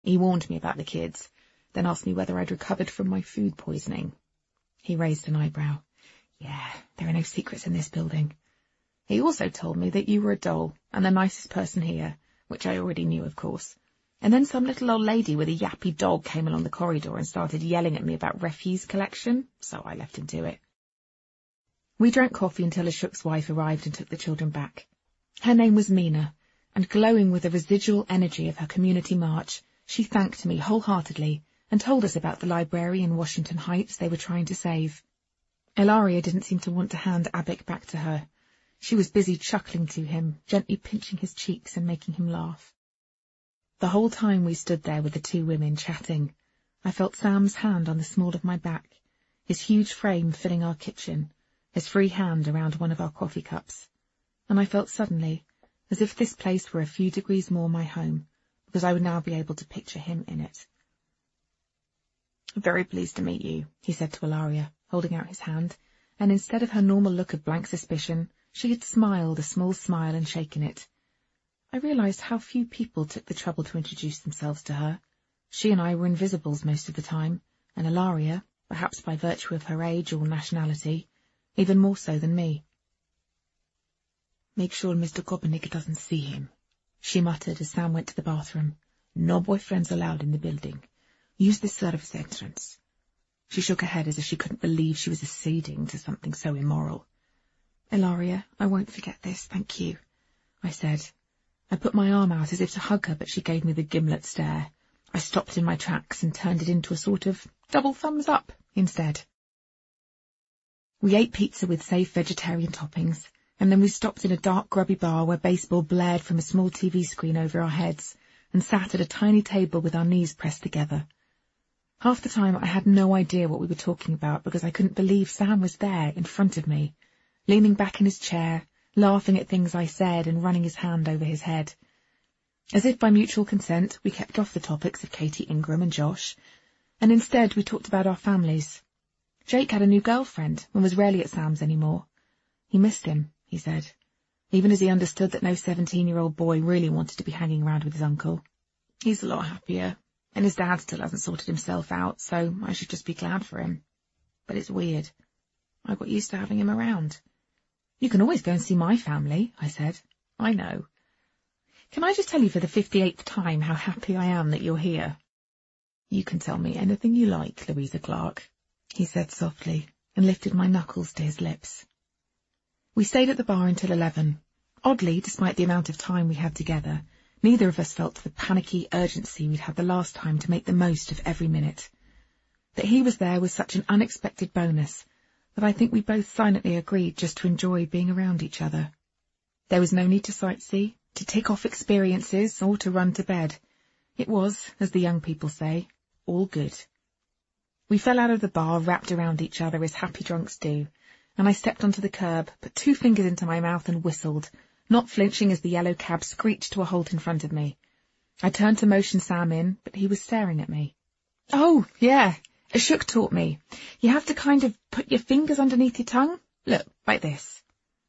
He warned me about the kids, then asked me whether I'd recovered from my food poisoning. He raised an eyebrow. Yeah, there are no secrets in this building. He also told me that you were a doll and the nicest person here, which I already knew, of course. And then some little old lady with a yappy dog came along the corridor and started yelling at me about refuse collection, so I left him to it. We drank coffee until Ashok's wife arrived and took the children back. Her name was Meena, and glowing with the residual energy of her community march, she thanked me wholeheartedly and told us about the library in Washington Heights they were trying to save. Ilaria didn't seem to want to hand Abik back to her. She was busy chuckling to him, gently pinching his cheeks and making him laugh. The whole time we stood there with the two women chatting, I felt Sam's hand on the small of my back, his huge frame filling our kitchen, his free hand around one of our coffee cups, and I felt suddenly as if this place were a few degrees more my home, because I would now be able to picture him in it. "Very pleased to meet you," he said to Ilaria, holding out his hand, and instead of her normal look of blank suspicion, she had smiled a small smile and shaken it. I realised how few people took the trouble to introduce themselves to her. She and I were invisibles most of the time, and Ilaria, perhaps by virtue of her age or nationality, even more so than me. "Make sure Mr. Kopernik doesn't see him," she muttered as Sam went to the bathroom. "No boyfriends allowed in the building. Use the service entrance." She shook her head as if she couldn't believe she was acceding to something so immoral. "Ilaria, I won't forget this, thank you," I said. I put my arm out as if to hug her, but she gave me the gimlet stare. I stopped in my tracks and turned it into a sort of double thumbs up instead. We ate pizza with safe vegetarian toppings, and then we stopped in a dark, grubby bar where baseball blared from a small TV screen over our heads, and sat at a tiny table with our knees pressed together. Half the time I had no idea what we were talking about because I couldn't believe Sam was there in front of me, leaning back in his chair, laughing at things I said and running his hand over his head. As if by mutual consent, we kept off the topics of Katie Ingram and Josh, and instead we talked about our families. Jake had a new girlfriend and was rarely at Sam's anymore. He missed him, he said, even as he understood that no 17-year-old boy really wanted to be hanging around with his uncle. He's a lot happier, and his dad still hasn't sorted himself out, so I should just be glad for him. But it's weird. I got used to having him around. "You can always go and see my family," I said. "I know. Can I just tell you for the 58th time how happy I am that you're here?" "You can tell me anything you like, Louisa Clark," he said softly, and lifted my knuckles to his lips. We stayed at the bar until 11. Oddly, despite the amount of time we had together, neither of us felt the panicky urgency we'd had the last time to make the most of every minute. That he was there was such an unexpected bonus that I think we both silently agreed just to enjoy being around each other. There was no need to sightsee, to tick off experiences, or to run to bed. It was, as the young people say, all good. We fell out of the bar, wrapped around each other as happy drunks do, and I stepped onto the curb, put 2 fingers into my mouth and whistled, not flinching as the yellow cab screeched to a halt in front of me. I turned to motion Sam in, but he was staring at me. "Oh, yeah. Ashok taught me. You have to kind of put your fingers underneath your tongue. Look, like this."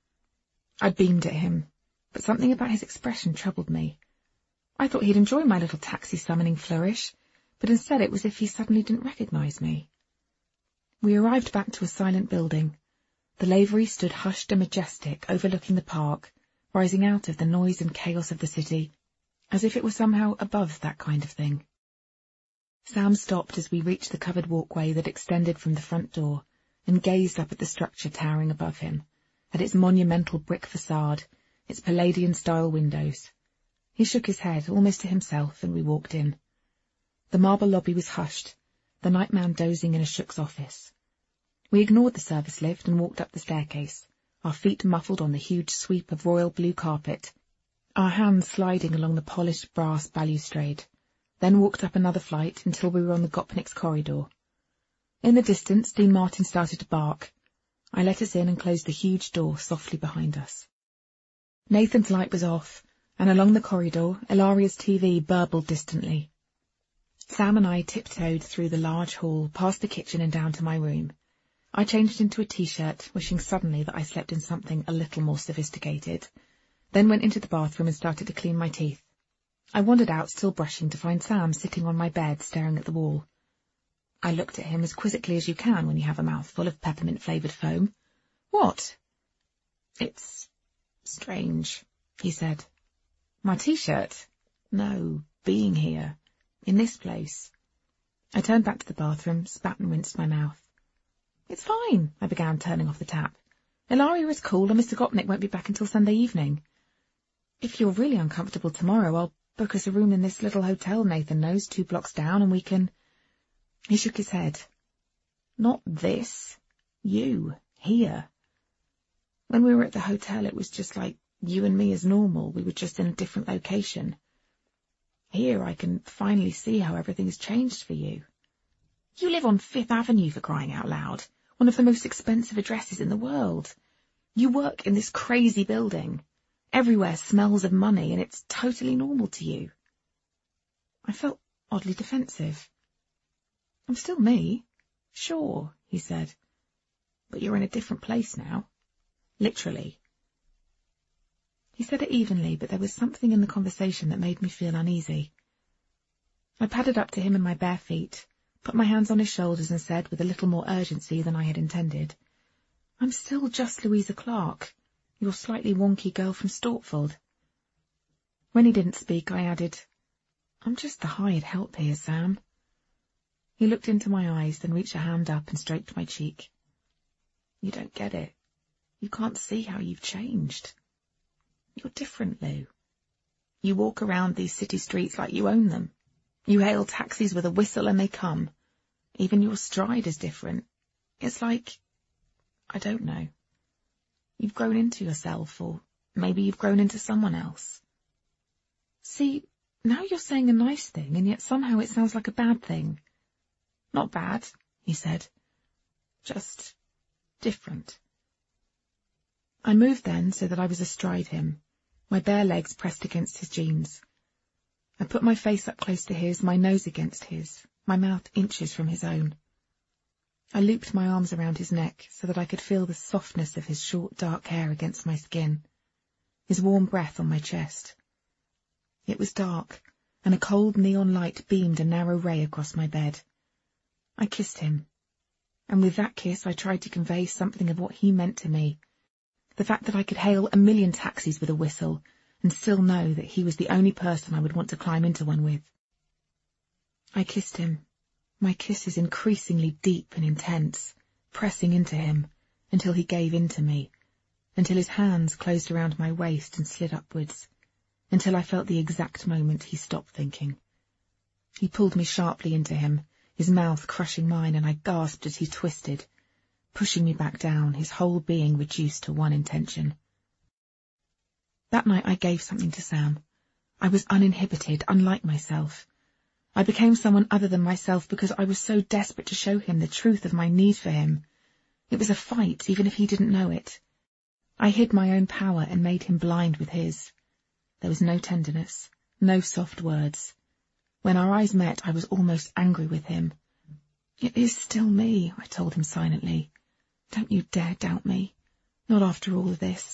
I beamed at him, but something about his expression troubled me. I thought he'd enjoy my little taxi summoning flourish, but instead it was as if he suddenly didn't recognise me. We arrived back to a silent building. The lavery stood hushed and majestic, overlooking the park, rising out of the noise and chaos of the city, as if it were somehow above that kind of thing. Sam stopped as we reached the covered walkway that extended from the front door, and gazed up at the structure towering above him, at its monumental brick facade, its Palladian-style windows. He shook his head, almost to himself, and we walked in. The marble lobby was hushed, the nightman dozing in Ashok's office. We ignored the service lift and walked up the staircase, our feet muffled on the huge sweep of royal blue carpet, our hands sliding along the polished brass balustrade, then walked up another flight until we were on the Gopnik's corridor. In the distance, Dean Martin started to bark. I let us in and closed the huge door softly behind us. Nathan's light was off, and along the corridor, Ilaria's TV burbled distantly. Sam and I tiptoed through the large hall, past the kitchen and down to my room. I changed into a T-shirt, wishing suddenly that I slept in something a little more sophisticated, then went into the bathroom and started to clean my teeth. I wandered out, still brushing, to find Sam sitting on my bed, staring at the wall. I looked at him as quizzically as you can when you have a mouthful of peppermint-flavoured foam. "What?" "It's strange," he said. "My T-shirt?" "No, being here. In this place." I turned back to the bathroom, spat and rinsed my mouth. "It's fine," I began, turning off the tap. "Ilaria is cool and Mr. Gopnik won't be back until Sunday evening. If you're really uncomfortable tomorrow, I'll book us a room in this little hotel Nathan knows 2 blocks down, and we can—" He shook his head. "Not this. You. Here. When we were at the hotel, it was just like you and me as normal. We were just in a different location. Here I can finally see how everything's changed for you. You live on 5th Avenue, for crying out loud, one of the most expensive addresses in the world. You work in this crazy building. Everywhere smells of money, and it's totally normal to you." I felt oddly defensive. "I'm still me." "Sure," he said. "But you're in a different place now. Literally." He said it evenly, but there was something in the conversation that made me feel uneasy. I padded up to him in my bare feet, put my hands on his shoulders and said, with a little more urgency than I had intended, "I'm still just Louisa Clark, your slightly wonky girl from Stortford." When he didn't speak, I added, "I'm just the hired help here, Sam." He looked into my eyes, then reached a hand up and stroked my cheek. "You don't get it. You can't see how you've changed. You're different, Lou. You walk around these city streets like you own them. You hail taxis with a whistle and they come. Even your stride is different. It's like, I don't know. You've grown into yourself, or maybe you've grown into someone else. See, now you're saying a nice thing, and yet somehow it sounds like a bad thing." "Not bad," he said. "Just different." I moved then so that I was astride him, my bare legs pressed against his jeans. I put my face up close to his, my nose against his, my mouth inches from his own. I looped my arms around his neck so that I could feel the softness of his short, dark hair against my skin, his warm breath on my chest. It was dark, and a cold neon light beamed a narrow ray across my bed. I kissed him, and with that kiss I tried to convey something of what he meant to me, the fact that I could hail a million taxis with a whistle and still know that he was the only person I would want to climb into one with. I kissed him, my kisses increasingly deep and intense, pressing into him until he gave in to me, until his hands closed around my waist and slid upwards, until I felt the exact moment he stopped thinking. He pulled me sharply into him, his mouth crushing mine, and I gasped as he twisted, pushing me back down, his whole being reduced to one intention. That night I gave something to Sam. I was uninhibited, unlike myself. I became someone other than myself because I was so desperate to show him the truth of my need for him. It was a fight, even if he didn't know it. I hid my own power and made him blind with his. There was no tenderness, no soft words. When our eyes met, I was almost angry with him. "It is still me," I told him silently. "Don't you dare doubt me. Not after all of this."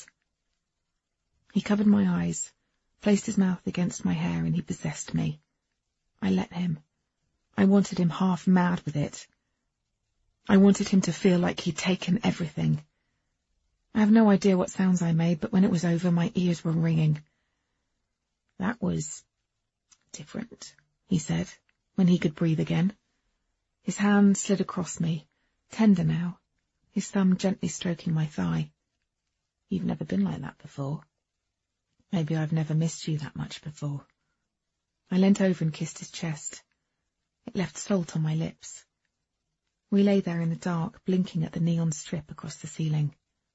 He covered my eyes, placed his mouth against my hair, and he possessed me. I let him. I wanted him half mad with it. I wanted him to feel like he'd taken everything. I have no idea what sounds I made, but when it was over, my ears were ringing. "That was different," he said, when he could breathe again. His hand slid across me, tender now, his thumb gently stroking my thigh. "You've never been like that before. Maybe I've never missed you that much before." I leant over and kissed his chest. It left salt on my lips. We lay there in the dark, blinking at the neon strip across the ceiling.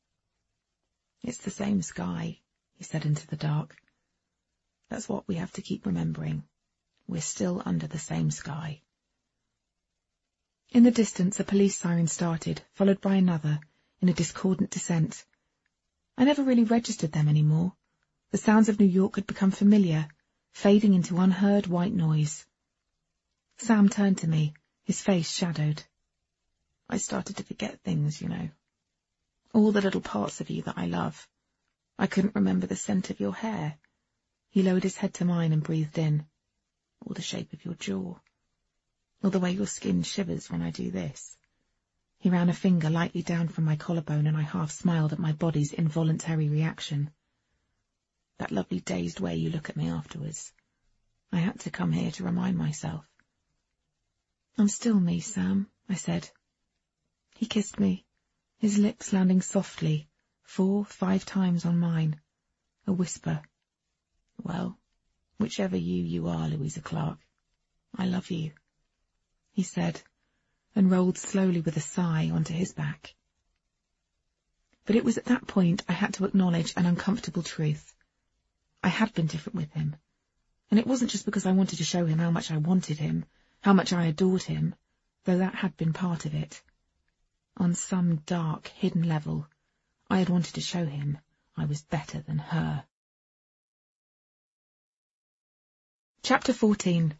"It's the same sky," he said into the dark. "That's what we have to keep remembering. We're still under the same sky." In the distance, a police siren started, followed by another, in a discordant descent. I never really registered them anymore. The sounds of New York had become familiar, fading into unheard white noise. Sam turned to me, his face shadowed. "I started to forget things, you know. All the little parts of you that I love. I couldn't remember the scent of your hair. He lowered his head to mine and breathed in. Or the shape of your jaw. Or the way your skin shivers when I do this. He ran a finger lightly down from my collarbone and I half smiled at my body's involuntary reaction. That lovely dazed way you look at me afterwards. I had to come here to remind myself. I'm still me, Sam, I said. He kissed me, his lips landing softly, 4, 5 times on mine. A whisper. Well, whichever you are, Louisa Clark, I love you, he said, and rolled slowly with a sigh onto his back. But it was at that point I had to acknowledge an uncomfortable truth. I had been different with him, and it wasn't just because I wanted to show him how much I wanted him, how much I adored him, though that had been part of it. On some dark, hidden level, I had wanted to show him I was better than her. Chapter 14.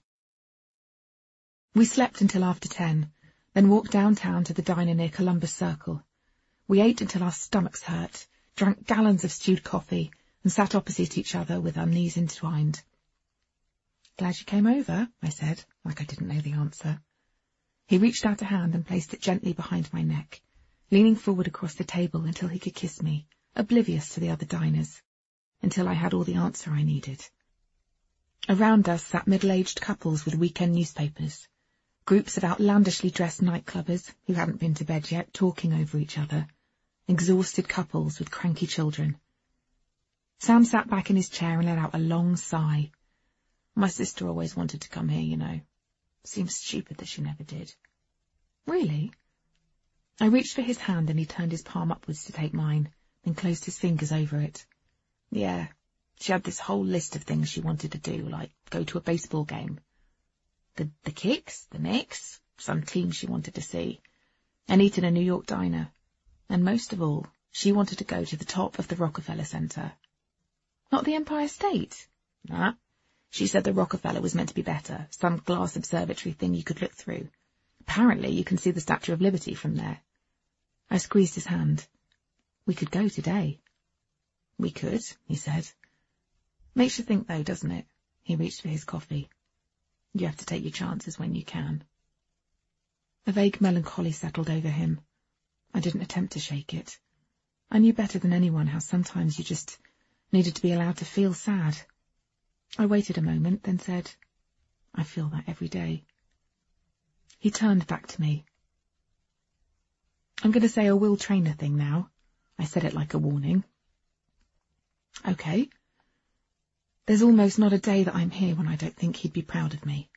We slept until after 10, then walked downtown to the diner near Columbus Circle. We ate until our stomachs hurt, drank gallons of stewed coffee, and sat opposite each other with our knees intertwined. Glad you came over, I said, like I didn't know the answer. He reached out a hand and placed it gently behind my neck, leaning forward across the table until he could kiss me, oblivious to the other diners, until I had all the answer I needed. Around us sat middle-aged couples with weekend newspapers, groups of outlandishly dressed nightclubbers who hadn't been to bed yet talking over each other, exhausted couples with cranky children. Sam sat back in his chair and let out a long sigh. My sister always wanted to come here, you know. Seems stupid that she never did. Really? I reached for his hand and he turned his palm upwards to take mine, then closed his fingers over it. Yeah, she had this whole list of things she wanted to do, like go to a baseball game. The Kicks, the Knicks, some team she wanted to see, and eat in a New York diner. And most of all, she wanted to go to the top of the Rockefeller Center. Not the Empire State? Nah. She said the Rockefeller was meant to be better, some glass observatory thing you could look through. Apparently you can see the Statue of Liberty from there. I squeezed his hand. We could go today. We could, he said. Makes you think though, doesn't it? He reached for his coffee. You have to take your chances when you can. A vague melancholy settled over him. I didn't attempt to shake it. I knew better than anyone how sometimes you just needed to be allowed to feel sad. I waited a moment, then said, I feel that every day. He turned back to me. I'm going to say a Will Traynor thing now. I said it like a warning. Okay. There's almost not a day that I'm here when I don't think he'd be proud of me.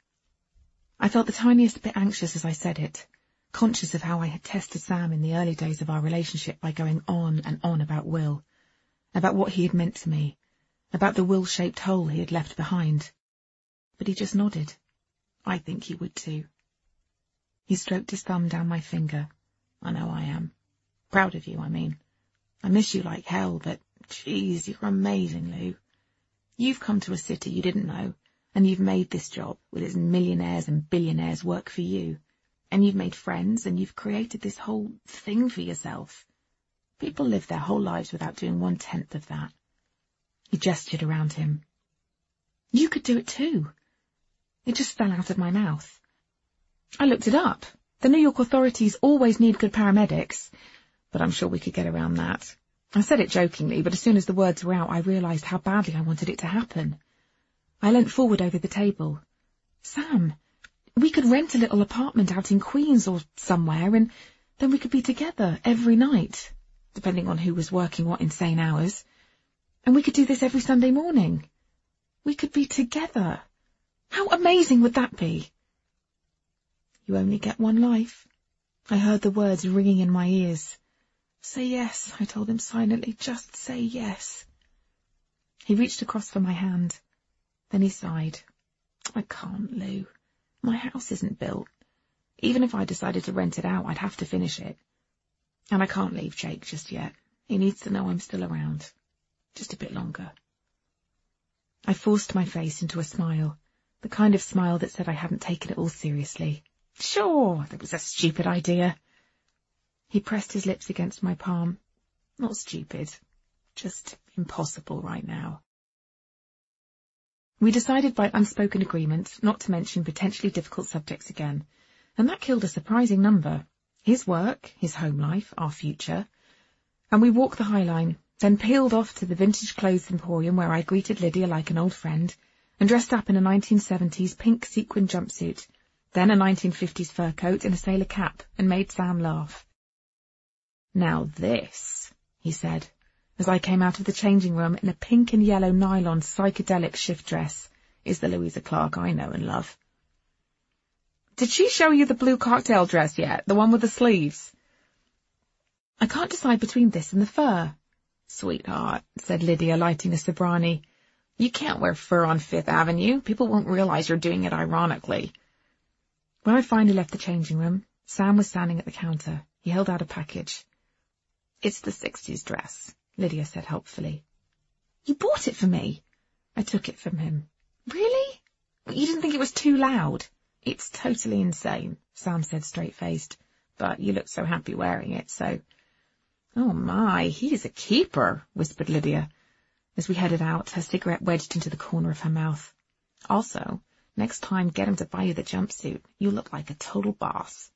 I felt the tiniest bit anxious as I said it, conscious of how I had tested Sam in the early days of our relationship by going on and on about Will, about what he had meant to me, about the Will-shaped hole he had left behind. But he just nodded. I think he would too. He stroked his thumb down my finger. I know I am. Proud of you, I mean. I miss you like hell, but, geez, you're amazing, Lou. You've come to a city you didn't know, and you've made this job, with its millionaires and billionaires, work for you. And you've made friends, and you've created this whole thing for yourself. People live their whole lives without doing 1/10 of that. He gestured around him. You could do it too. It just fell out of my mouth. I looked it up. The New York authorities always need good paramedics, but I'm sure we could get around that. I said it jokingly, but as soon as the words were out, I realized how badly I wanted it to happen. I leant forward over the table. Sam, we could rent a little apartment out in Queens or somewhere, and then we could be together every night, depending on who was working what insane hours. And we could do this every Sunday morning. We could be together. How amazing would that be? You only get one life. I heard the words ringing in my ears. Say yes, I told him silently, just say yes. He reached across for my hand. Then he sighed. I can't, Lou. My house isn't built. Even if I decided to rent it out, I'd have to finish it. And I can't leave Jake just yet. He needs to know I'm still around. Just a bit longer. I forced my face into a smile, the kind of smile that said I hadn't taken it all seriously. Sure, that was a stupid idea. He pressed his lips against my palm. Not stupid, just impossible right now. We decided by unspoken agreement not to mention potentially difficult subjects again, and that killed a surprising number. His work, his home life, our future. And we walked the High Line, then peeled off to the vintage clothes emporium where I greeted Lydia like an old friend, and dressed up in a 1970s pink sequin jumpsuit, then a 1950s fur coat and a sailor cap, and made Sam laugh. "Now this," he said, as I came out of the changing room in a pink and yellow nylon psychedelic shift dress, "is the Louisa Clark I know and love." "Did she show you the blue cocktail dress yet, the one with the sleeves?" "I can't decide between this and the fur." "Sweetheart," said Lydia, lighting a Sobrani, "you can't wear fur on Fifth Avenue. People won't realize you're doing it ironically." When I finally left the changing room, Sam was standing at the counter. He held out a package. "It's the 60s dress," Lydia said helpfully. "You bought it for me?" I took it from him. "Really? You didn't think it was too loud?" "It's totally insane," Sam said straight-faced, "but you look so happy wearing it, so—" "Oh my, he is a keeper," whispered Lydia, as we headed out, her cigarette wedged into the corner of her mouth. "Also, next time get him to buy you the jumpsuit. You look like a total boss."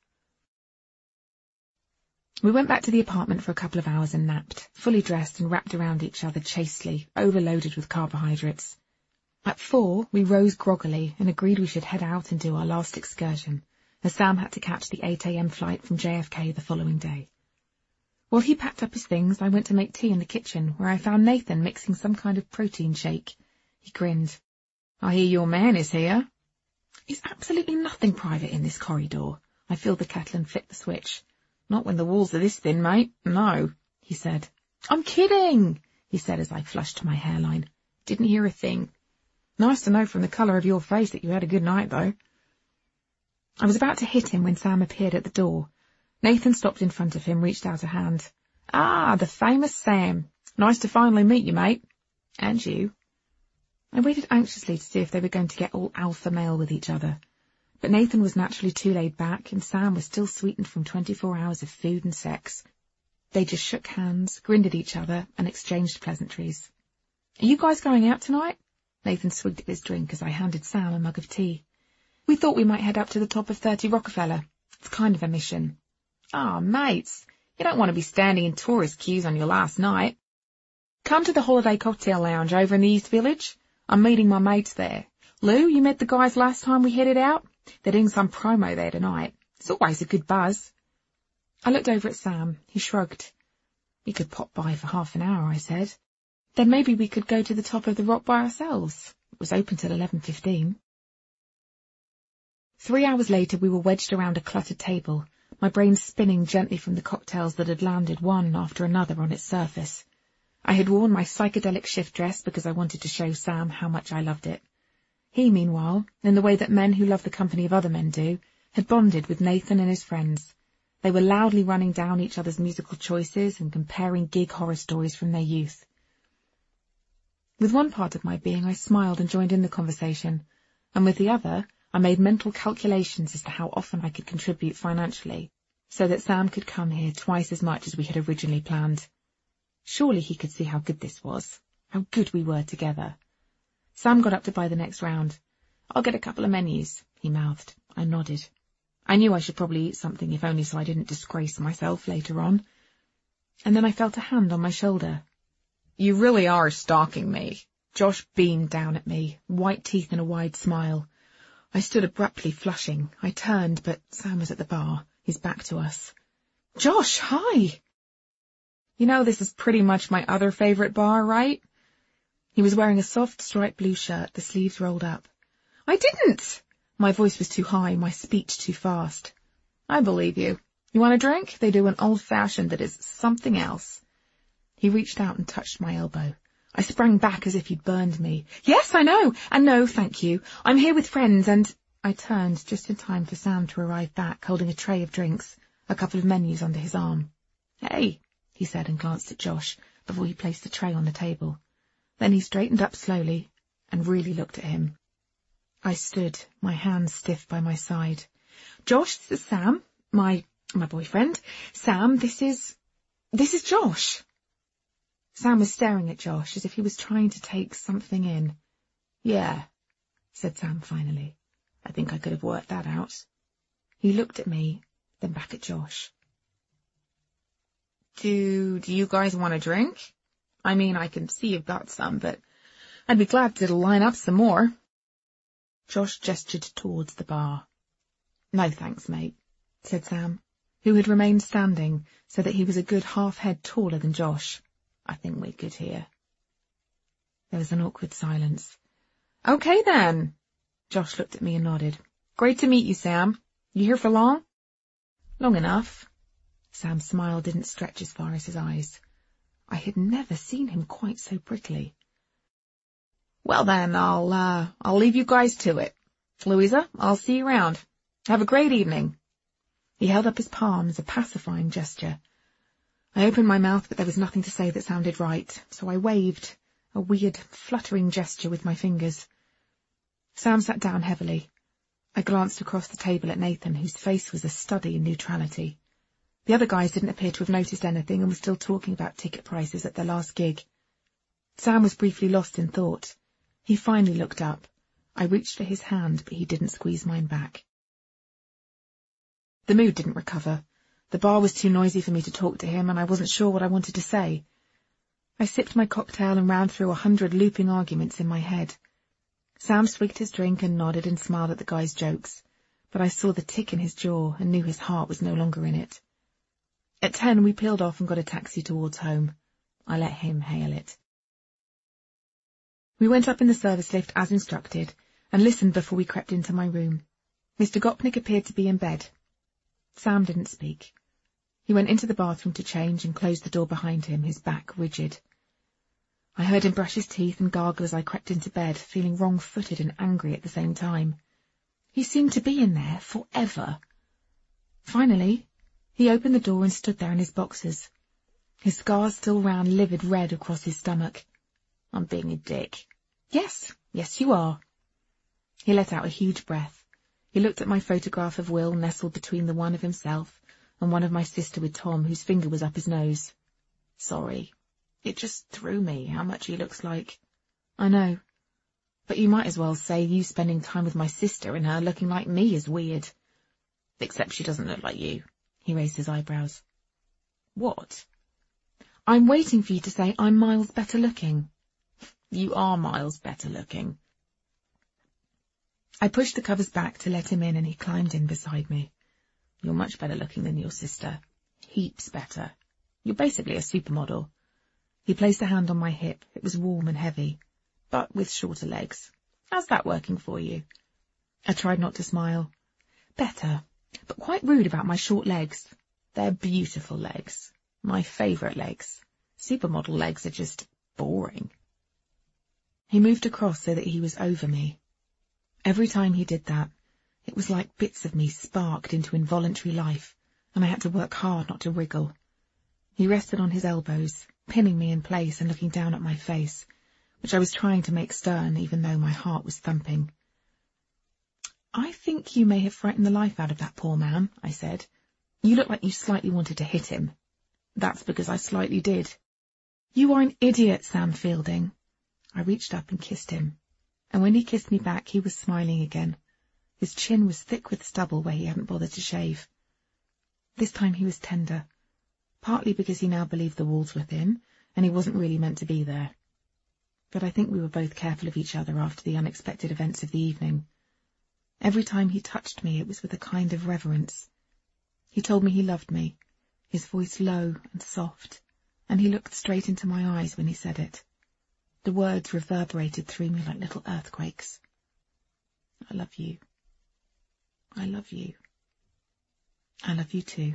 We went back to the apartment for a couple of hours and napped, fully dressed and wrapped around each other chastely, overloaded with carbohydrates. At 4, we rose groggily and agreed we should head out and do our last excursion, as Sam had to catch the 8 a.m. flight from JFK the following day. While he packed up his things, I went to make tea in the kitchen, where I found Nathan mixing some kind of protein shake. He grinned. "I hear your man is here." "It's absolutely nothing private in this corridor." I filled the kettle and flipped the switch. "Not when the walls are this thin, mate. No," he said. "I'm kidding," he said as I flushed my hairline. "Didn't hear a thing." "Nice to know from the colour of your face that you had a good night, though." I was about to hit him when Sam appeared at the door. Nathan stopped in front of him, reached out a hand. "Ah, the famous Sam. Nice to finally meet you, mate." "And you." I waited anxiously to see if they were going to get all alpha male with each other. But Nathan was naturally too laid back, and Sam was still sweetened from 24 hours of food and sex. They just shook hands, grinned at each other, and exchanged pleasantries. "Are you guys going out tonight?" Nathan swigged at his drink as I handed Sam a mug of tea. "We thought we might head up to the top of 30 Rockefeller. It's kind of a mission." "Ah, mates, you don't want to be standing in tourist queues on your last night. Come to the Holiday Cocktail Lounge over in the East Village. I'm meeting my mates there. Lou, you met the guys last time we headed out? They're doing some promo there tonight. It's always a good buzz." I looked over at Sam. He shrugged. "We could pop by for half an hour," I said. "Then maybe we could go to the top of the rock by ourselves." It was open till 11:15. 3 hours later we were wedged around a cluttered table, my brain spinning gently from the cocktails that had landed one after another on its surface. I had worn my psychedelic shift dress because I wanted to show Sam how much I loved it. He, meanwhile, in the way that men who love the company of other men do, had bonded with Nathan and his friends. They were loudly running down each other's musical choices and comparing gig horror stories from their youth. With one part of my being I smiled and joined in the conversation, and with the other I made mental calculations as to how often I could contribute financially, so that Sam could come here twice as much as we had originally planned. Surely he could see how good this was, how good we were together. Sam got up to buy the next round. "I'll get a couple of menus," he mouthed. I nodded. I knew I should probably eat something, if only so I didn't disgrace myself later on. And then I felt a hand on my shoulder. "You really are stalking me." Josh beamed down at me, white teeth and a wide smile. I stood abruptly, flushing. I turned, but Sam was at the bar, his back to us. "Josh, hi!" "You know this is pretty much my other favourite bar, right?" He was wearing a soft striped blue shirt, the sleeves rolled up. "I didn't!" My voice was too high, my speech too fast. "I believe you. You want a drink? They do an old-fashioned that is something else." He reached out and touched my elbow. I sprang back as if he'd burned me. "Yes, I know, and no, thank you. I'm here with friends and—" I turned just in time for Sam to arrive back, holding a tray of drinks, a couple of menus under his arm. "Hey," he said and glanced at Josh before he placed the tray on the table. Then he straightened up slowly and really looked at him. I stood, my hands stiff by my side. "Josh, this is Sam, my boyfriend. Sam, this is Josh." Sam was staring at Josh as if he was trying to take something in. "Yeah," said Sam finally. I think I could have worked that out. He looked at me, then back at Josh. Do you guys want a drink? I mean, I can see you've got some, but I'd be glad to line up some more. Josh gestured towards the bar. No thanks, mate, said Sam, who had remained standing so that he was a good half head taller than Josh. I think we're good here. There was an awkward silence. Okay then. Josh looked at me and nodded. Great to meet you, Sam. You here for long? Long enough. Sam's smile didn't stretch as far as his eyes. I had never seen him quite so prickly. Well then, I'll leave you guys to it. Louisa, I'll see you around. Have a great evening. He held up his palm as a pacifying gesture. I opened my mouth, but there was nothing to say that sounded right, so I waved, a weird, fluttering gesture with my fingers. Sam sat down heavily. I glanced across the table at Nathan, whose face was a study in neutrality. The other guys didn't appear to have noticed anything and were still talking about ticket prices at their last gig. Sam was briefly lost in thought. He finally looked up. I reached for his hand, but he didn't squeeze mine back. The mood didn't recover. The bar was too noisy for me to talk to him, and I wasn't sure what I wanted to say. I sipped my cocktail and ran through 100 looping arguments in my head. Sam swigged his drink and nodded and smiled at the guy's jokes, but I saw the tick in his jaw and knew his heart was no longer in it. At 10, we peeled off and got a taxi towards home. I let him hail it. We went up in the service lift as instructed and listened before we crept into my room. Mr. Gopnik appeared to be in bed. Sam didn't speak. He went into the bathroom to change and closed the door behind him, his back rigid. I heard him brush his teeth and gargle as I crept into bed, feeling wrong-footed and angry at the same time. He seemed to be in there forever. Finally, he opened the door and stood there in his boxers. His scars still ran livid red across his stomach. I'm being a dick. Yes, you are. He let out a huge breath. He looked at my photograph of Will nestled between the one of himself and one of my sister with Tom, whose finger was up his nose. Sorry. It just threw me how much he looks like. I know. But you might as well say you spending time with my sister and her looking like me is weird. Except she doesn't look like you. He raised his eyebrows. What? I'm waiting for you to say I'm miles better looking. You are miles better looking. I pushed the covers back to let him in and he climbed in beside me. You're much better looking than your sister. Heaps better. You're basically a supermodel. He placed a hand on my hip. It was warm and heavy, but with shorter legs. How's that working for you? I tried not to smile. Better, but quite rude about my short legs. They're beautiful legs. My favourite legs. Supermodel legs are just boring. He moved across so that he was over me. Every time he did that, it was like bits of me sparked into involuntary life, and I had to work hard not to wriggle. He rested on his elbows, pinning me in place and looking down at my face, which I was trying to make stern even though my heart was thumping. I think you may have frightened the life out of that poor man, I said. You look like you slightly wanted to hit him. That's because I slightly did. You are an idiot, Sam Fielding. I reached up and kissed him, and when he kissed me back he was smiling again. His chin was thick with stubble where he hadn't bothered to shave. This time he was tender, partly because he now believed the walls were thin, and he wasn't really meant to be there. But I think we were both careful of each other after the unexpected events of the evening. Every time he touched me it was with a kind of reverence. He told me he loved me, his voice low and soft, and he looked straight into my eyes when he said it. The words reverberated through me like little earthquakes. I love you. I love you. I love you too.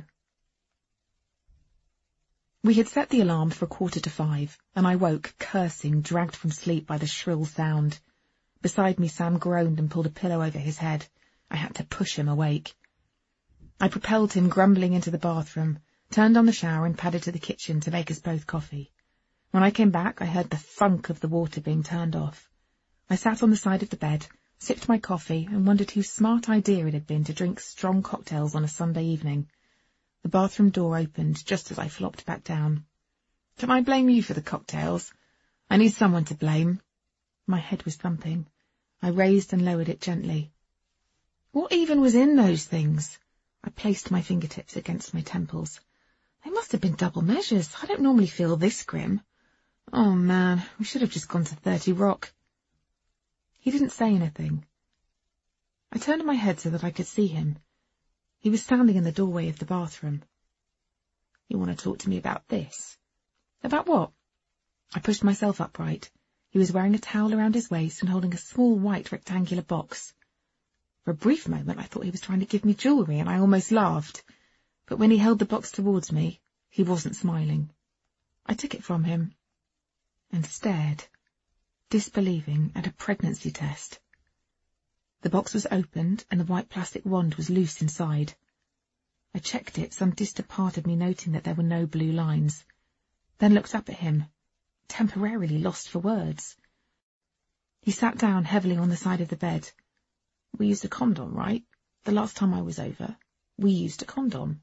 We had set the alarm for 5:15, and I woke, cursing, dragged from sleep by the shrill sound. Beside me Sam groaned and pulled a pillow over his head. I had to push him awake. I propelled him grumbling into the bathroom, turned on the shower and padded to the kitchen to make us both coffee. When I came back, I heard the thunk of the water being turned off. I sat on the side of the bed, sipped my coffee, and wondered whose smart idea it had been to drink strong cocktails on a Sunday evening. The bathroom door opened just as I flopped back down. Can I blame you for the cocktails? I need someone to blame. My head was thumping. I raised and lowered it gently. What even was in those things? I placed my fingertips against my temples. They must have been double measures. I don't normally feel this grim. Oh, man, we should have just gone to 30 Rock. He didn't say anything. I turned my head so that I could see him. He was standing in the doorway of the bathroom. You want to talk to me about this? About what? I pushed myself upright. He was wearing a towel around his waist and holding a small white rectangular box. For a brief moment I thought he was trying to give me jewellery, and I almost laughed. But when he held the box towards me, he wasn't smiling. I took it from him and stared, disbelieving, at a pregnancy test. The box was opened and the white plastic wand was loose inside. I checked it, some distant part of me noting that there were no blue lines, then looked up at him, temporarily lost for words. He sat down heavily on the side of the bed. We used a condom, right? The last time I was over, we used a condom.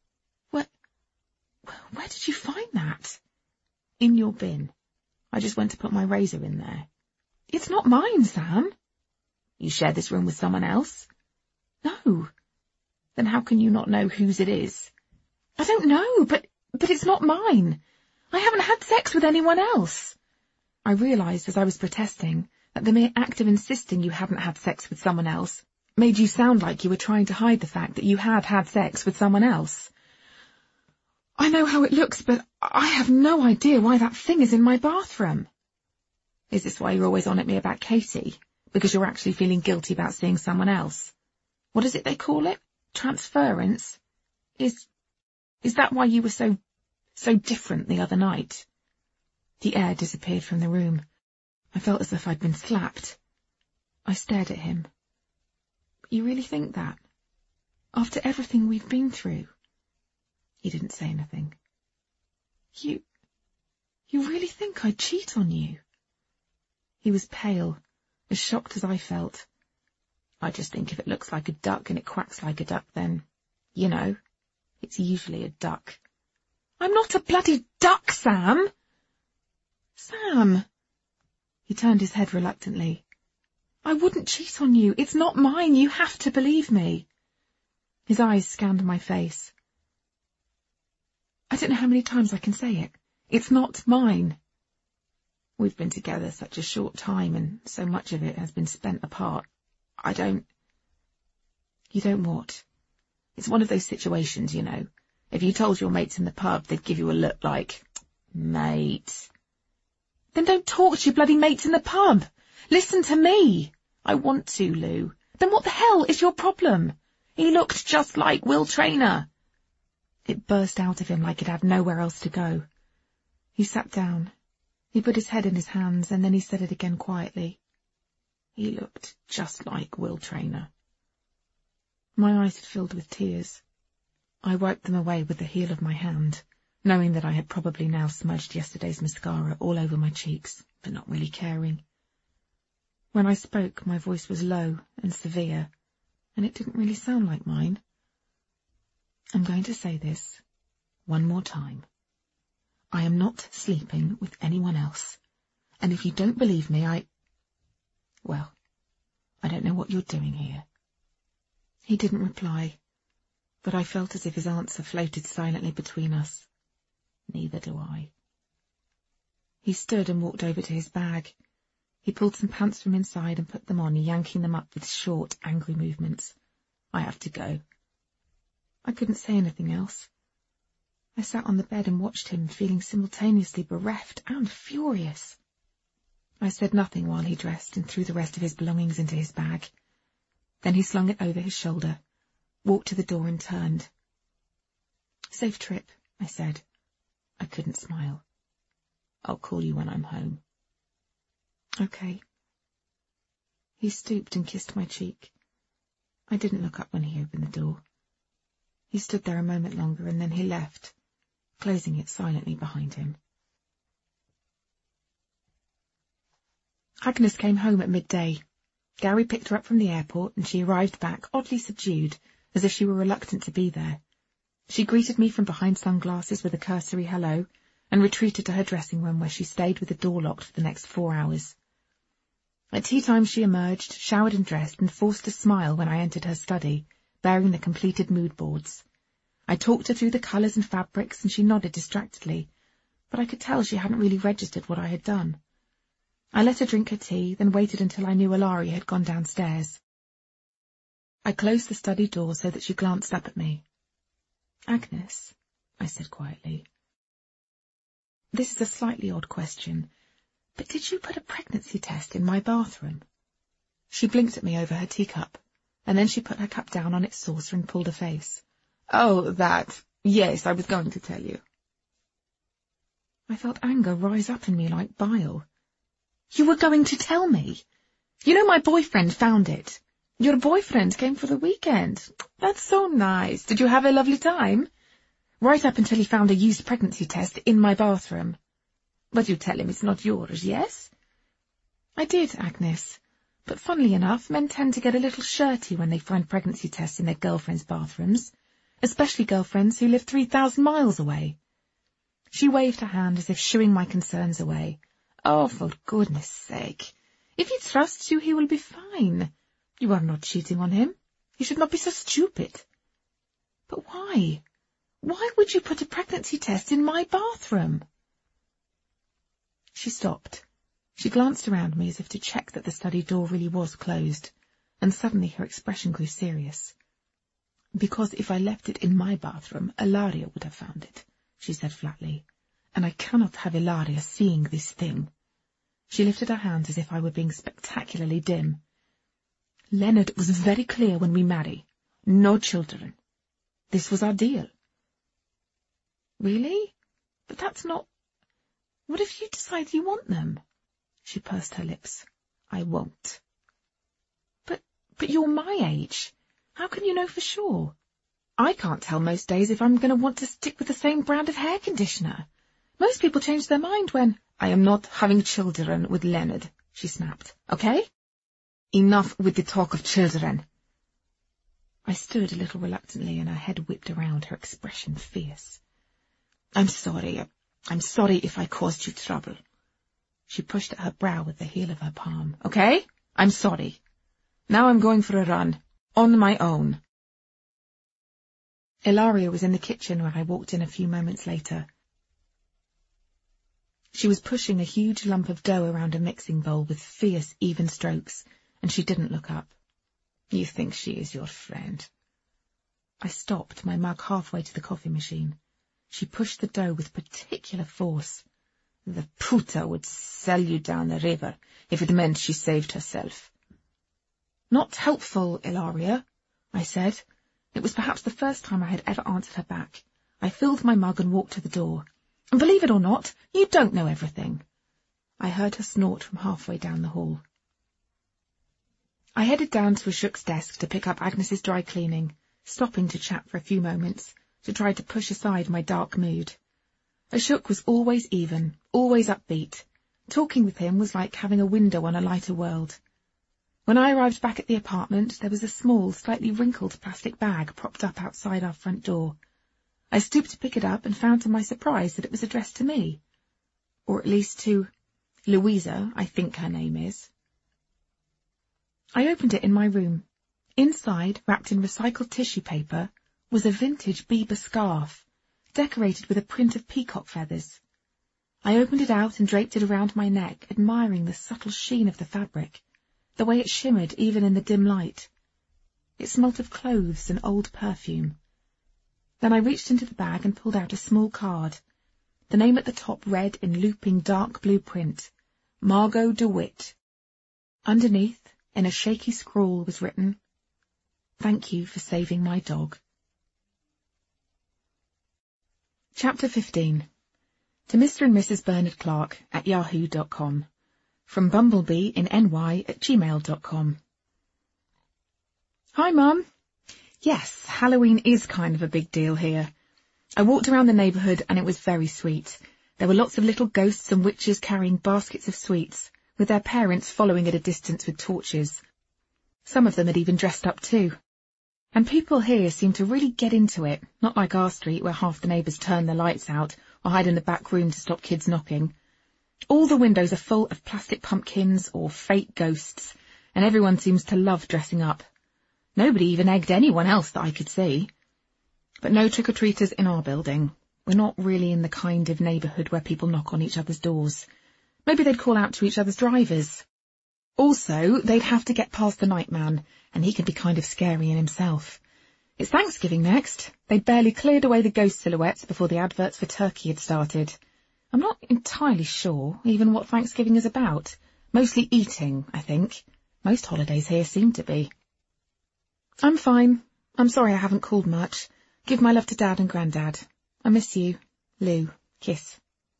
Where did you find that? In your bin. I just went to put my razor in there. It's not mine, Sam. You share this room with someone else? No. Then how can you not know whose it is? I don't know, but it's not mine. I haven't had sex with anyone else. I realised as I was protesting that the mere act of insisting you hadn't had sex with someone else made you sound like you were trying to hide the fact that you had had sex with someone else. I know how it looks, but I have no idea why that thing is in my bathroom. Is this why you're always on at me about Katie? Because you're actually feeling guilty about seeing someone else? What is it they call it? Transference? Is that why you were so different the other night? The air disappeared from the room. I felt as if I'd been slapped. I stared at him. You really think that? After everything we've been through? He didn't say anything. You really think I'd cheat on you? He was pale, as shocked as I felt. I just think if it looks like a duck and it quacks like a duck, then, you know, it's usually a duck. I'm not a bloody duck, Sam! Sam! He turned his head reluctantly. I wouldn't cheat on you. It's not mine. You have to believe me. His eyes scanned my face. I don't know how many times I can say it. It's not mine. We've been together such a short time, and so much of it has been spent apart. You don't what? It's one of those situations, you know. If you told your mates in the pub, they'd give you a look like, mate. Then don't talk to your bloody mates in the pub. Listen to me. I want to, Lou. Then what the hell is your problem? He looked just like Will Traynor. It burst out of him like it had nowhere else to go. He sat down. He put his head in his hands, and then he said it again quietly. He looked just like Will Traynor. My eyes had filled with tears. I wiped them away with the heel of my hand, knowing that I had probably now smudged yesterday's mascara all over my cheeks, but not really caring. When I spoke, my voice was low and severe, and it didn't really sound like mine. I'm going to say this one more time. I am not sleeping with anyone else, and if you don't believe me, I don't know what you're doing here. He didn't reply, but I felt as if his answer floated silently between us. Neither do I. He stood and walked over to his bag. He pulled some pants from inside and put them on, yanking them up with short, angry movements. I have to go. I couldn't say anything else. I sat on the bed and watched him, feeling simultaneously bereft and furious. I said nothing while he dressed and threw the rest of his belongings into his bag. Then he slung it over his shoulder, walked to the door and turned. Safe trip, I said. I couldn't smile. I'll call you when I'm home. Okay. He stooped and kissed my cheek. I didn't look up when he opened the door. He stood there a moment longer and then he left, closing it silently behind him. Agnes came home at midday. Gary picked her up from the airport and she arrived back oddly subdued, as if she were reluctant to be there. She greeted me from behind sunglasses with a cursory hello and retreated to her dressing room where she stayed with the door locked for the next 4 hours. At tea time she emerged, showered and dressed, and forced a smile when I entered her study, bearing the completed mood boards. I talked her through the colours and fabrics, and she nodded distractedly, but I could tell she hadn't really registered what I had done. I let her drink her tea, then waited until I knew Ilaria had gone downstairs. I closed the study door so that she glanced up at me. "Agnes," I said quietly, "this is a slightly odd question, but did you put a pregnancy test in my bathroom?" She blinked at me over her teacup, and then she put her cup down on its saucer and pulled a face. "Oh, that. Yes, I was going to tell you." I felt anger rise up in me like bile. "You were going to tell me? You know my boyfriend found it. Your boyfriend came for the weekend. That's so nice. Did you have a lovely time?" "Right up until he found a used pregnancy test in my bathroom." "But you tell him it's not yours, yes?" "I did, Agnes. But funnily enough, men tend to get a little shirty when they find pregnancy tests in their girlfriends' bathrooms, especially girlfriends who live 3,000 miles away." She waved her hand as if shooing my concerns away. "Oh, for goodness sake. If he trusts you, he will be fine. You are not cheating on him. You should not be so stupid." "But why? Why would you put a pregnancy test in my bathroom?" She stopped. She glanced around me as if to check that the study door really was closed, and suddenly her expression grew serious. "Because if I left it in my bathroom, Ilaria would have found it," she said flatly, "and I cannot have Ilaria seeing this thing." She lifted her hands as if I were being spectacularly dim. "Leonard was very clear when we married. No children. This was our deal." "Really? But that's not... What if you decide you want them?" She pursed her lips. "I won't." But you're my age. How can you know for sure? I can't tell most days if I'm going to want to stick with the same brand of hair conditioner. Most people change their mind when... "I am not having children with Leonard," she snapped. "Okay? Enough with the talk of children." I stood a little reluctantly, and her head whipped around, her expression fierce. I'm sorry if I caused you trouble." She pushed at her brow with the heel of her palm. "Okay? I'm sorry. Now I'm going for a run. On my own." Ilaria was in the kitchen when I walked in a few moments later. She was pushing a huge lump of dough around a mixing bowl with fierce, even strokes, and she didn't look up. "You think she is your friend?" I stopped, my mug halfway to the coffee machine. She pushed the dough with particular force. "The puta would sell you down the river if it meant she saved herself." "Not helpful, Ilaria," I said. It was perhaps the first time I had ever answered her back. I filled my mug and walked to the door. "And believe it or not, you don't know everything." I heard her snort from halfway down the hall. I headed down to Ashok's desk to pick up Agnes's dry cleaning, stopping to chat for a few moments, to try to push aside my dark mood. Ashok was always even, always upbeat. Talking with him was like having a window on a lighter world. When I arrived back at the apartment, there was a small, slightly wrinkled plastic bag propped up outside our front door. I stooped to pick it up and found to my surprise that it was addressed to me. Or at least to Louisa, I think her name is. I opened it in my room. Inside, wrapped in recycled tissue paper, was a vintage Biba scarf, decorated with a print of peacock feathers. I opened it out and draped it around my neck, admiring the subtle sheen of the fabric, the way it shimmered even in the dim light. It smelt of clothes and old perfume. Then I reached into the bag and pulled out a small card. The name at the top read in looping dark blue print, Margot DeWitt. Underneath, in a shaky scrawl, was written, "Thank you for saving my dog." Chapter 15. To Mr. and Mrs. Bernard Clark at yahoo.com. From Bumblebee in NY at gmail.com. Hi, Mum. Yes, Halloween is kind of a big deal here. I walked around the neighbourhood and it was very sweet. There were lots of little ghosts and witches carrying baskets of sweets, with their parents following at a distance with torches. Some of them had even dressed up too. And people here seem to really get into it, not like our street where half the neighbours turn their lights out or hide in the back room to stop kids knocking. All the windows are full of plastic pumpkins or fake ghosts, and everyone seems to love dressing up. Nobody even egged anyone else that I could see. But no trick-or-treaters in our building. We're not really in the kind of neighbourhood where people knock on each other's doors. Maybe they'd call out to each other's drivers. Also, they'd have to get past the Nightman, and he can be kind of scary in himself. It's Thanksgiving next. They'd barely cleared away the ghost silhouettes before the adverts for turkey had started. I'm not entirely sure even what Thanksgiving is about. Mostly eating, I think. Most holidays here seem to be. I'm fine. I'm sorry I haven't called much. Give my love to Dad and Grandad. I miss you. Lou. Kiss.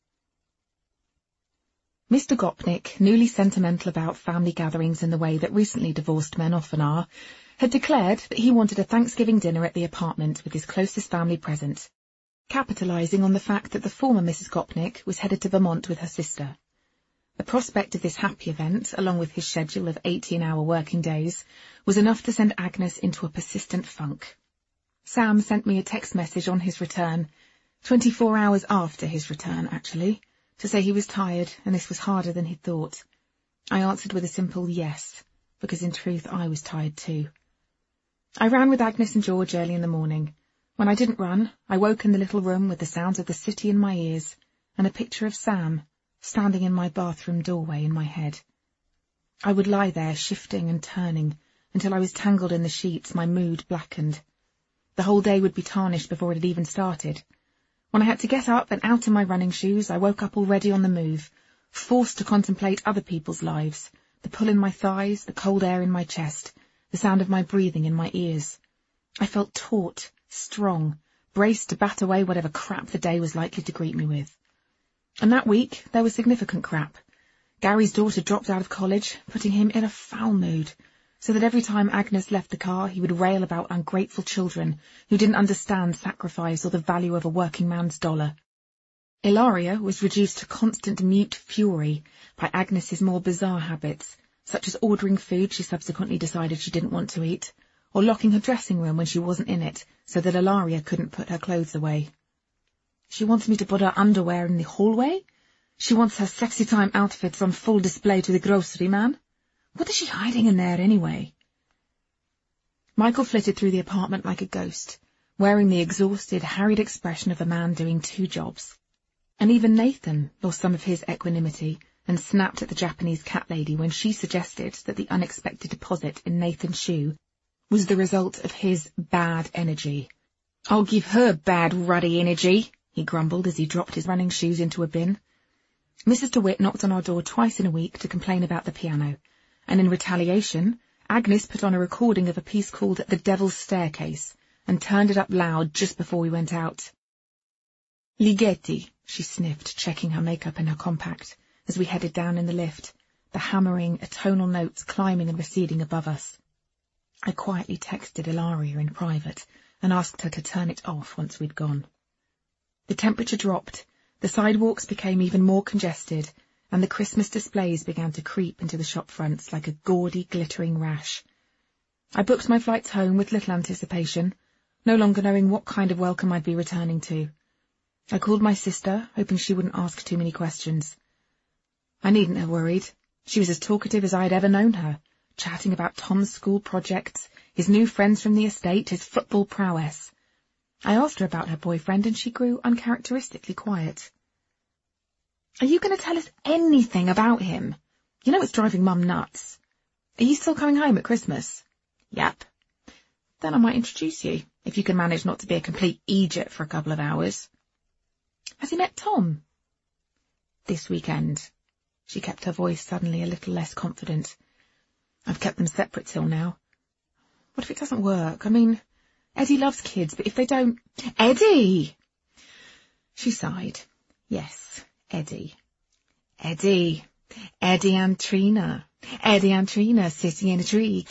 Mr. Gopnik, newly sentimental about family gatherings in the way that recently divorced men often are, had declared that he wanted a Thanksgiving dinner at the apartment with his closest family present, capitalising on the fact that the former Mrs. Gopnik was headed to Vermont with her sister. The prospect of this happy event, along with his schedule of 18-hour working days, was enough to send Agnes into a persistent funk. Sam sent me a text message on his return, 24 hours after his return, actually, to say he was tired and this was harder than he'd thought. I answered with a simple yes, because in truth I was tired too. I ran with Agnes and George early in the morning. When I didn't run, I woke in the little room with the sounds of the city in my ears and a picture of Sam standing in my bathroom doorway in my head. I would lie there shifting and turning until I was tangled in the sheets, my mood blackened. The whole day would be tarnished before it had even started. When I had to get up and out in my running shoes, I woke up already on the move, forced to contemplate other people's lives, the pull in my thighs, the cold air in my chest, the sound of my breathing in my ears. I felt taut, strong, braced to bat away whatever crap the day was likely to greet me with. And that week, there was significant crap. Gary's daughter dropped out of college, putting him in a foul mood, so that every time Agnes left the car, he would rail about ungrateful children who didn't understand sacrifice or the value of a working man's dollar. Ilaria was reduced to constant mute fury by Agnes's more bizarre habits, such as ordering food she subsequently decided she didn't want to eat, or locking her dressing room when she wasn't in it so that Ilaria couldn't put her clothes away. She wants me to put her underwear in the hallway? She wants her sexy time outfits on full display to the grocery man? What is she hiding in there anyway? Michael flitted through the apartment like a ghost, wearing the exhausted, harried expression of a man doing two jobs. And even Nathan lost some of his equanimity and snapped at the Japanese cat lady when she suggested that the unexpected deposit in Nathan's shoe was the result of his bad energy. "I'll give her bad ruddy energy," he grumbled as he dropped his running shoes into a bin. Mrs. DeWitt knocked on our door twice in a week to complain about the piano, and in retaliation, Agnes put on a recording of a piece called The Devil's Staircase and turned it up loud just before we went out. "Ligeti," she sniffed, checking her makeup and her compact, as we headed down in the lift, the hammering, atonal notes climbing and receding above us. I quietly texted Ilaria in private and asked her to turn it off once we'd gone. The temperature dropped, the sidewalks became even more congested, and the Christmas displays began to creep into the shop fronts like a gaudy, glittering rash. I booked my flights home with little anticipation, no longer knowing what kind of welcome I'd be returning to. I called my sister, hoping she wouldn't ask too many questions. I needn't have worried. She was as talkative as I had ever known her, chatting about Tom's school projects, his new friends from the estate, his football prowess. I asked her about her boyfriend, and she grew uncharacteristically quiet. "Are you going to tell us anything about him? You know it's driving Mum nuts. Are you still coming home at Christmas?" "Yep." "Then I might introduce you, if you can manage not to be a complete Egypt for a couple of hours." "Has he met Tom?" "This weekend." She kept her voice suddenly a little less confident. "I've kept them separate till now. What if it doesn't work? I mean, Eddie loves kids, but if they don't—" "Eddie!" She sighed. "Yes, Eddie. Eddie. Eddie and Trina. Eddie and Trina sitting in a tree.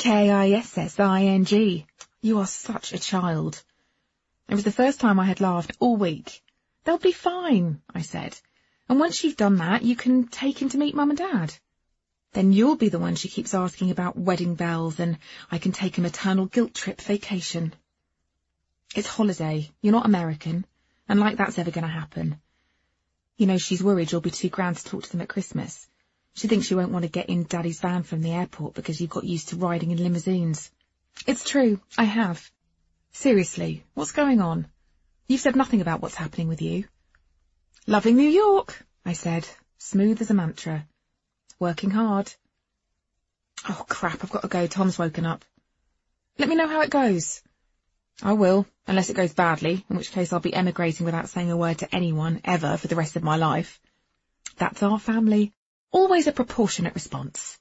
Kissing. You are such a child." It was the first time I had laughed all week. "They'll be fine," I said. "And once you've done that, you can take him to meet Mum and Dad. Then you'll be the one she keeps asking about wedding bells, and I can take a maternal guilt trip vacation. It's holiday. You're not American, and like that's ever going to happen. You know, she's worried you'll be too grand to talk to them at Christmas. She thinks you won't want to get in Daddy's van from the airport because you've got used to riding in limousines. It's true, I have. Seriously, what's going on? You've said nothing about what's happening with you. Loving New York, I said, smooth as a mantra. Working hard. Oh, crap, I've got to go. Tom's woken up. Let me know how it goes. I will, unless it goes badly, in which case I'll be emigrating without saying a word to anyone, ever, for the rest of my life. That's our family. Always a proportionate response.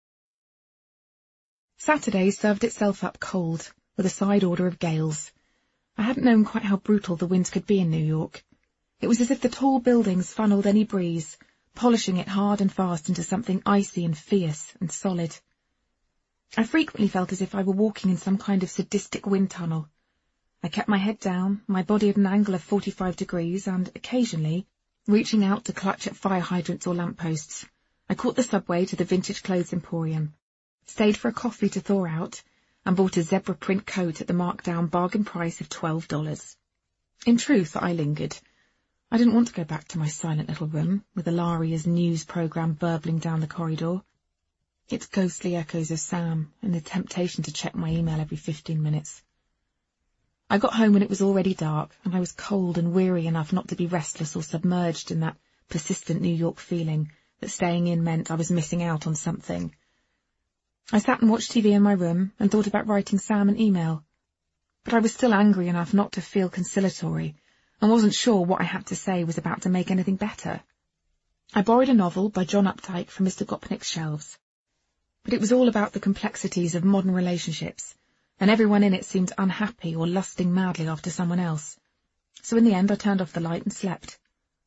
Saturday served itself up cold, with a side order of gales. I hadn't known quite how brutal the winds could be in New York. It was as if the tall buildings funnelled any breeze, polishing it hard and fast into something icy and fierce and solid. I frequently felt as if I were walking in some kind of sadistic wind tunnel. I kept my head down, my body at an angle of 45 degrees, and occasionally, reaching out to clutch at fire hydrants or lampposts, I caught the subway to the vintage clothes emporium, stayed for a coffee to thaw out, and bought a zebra print coat at the marked-down bargain price of $12. In truth, I lingered. I didn't want to go back to my silent little room, with Ilaria's news programme burbling down the corridor, its ghostly echoes of Sam, and the temptation to check my email every 15 minutes. I got home when it was already dark, and I was cold and weary enough not to be restless or submerged in that persistent New York feeling that staying in meant I was missing out on something. I sat and watched TV in my room and thought about writing Sam an email. But I was still angry enough not to feel conciliatory, and wasn't sure what I had to say was about to make anything better. I borrowed a novel by John Updike from Mr. Gopnik's shelves. But it was all about the complexities of modern relationships, and everyone in it seemed unhappy or lusting madly after someone else. So in the end I turned off the light and slept.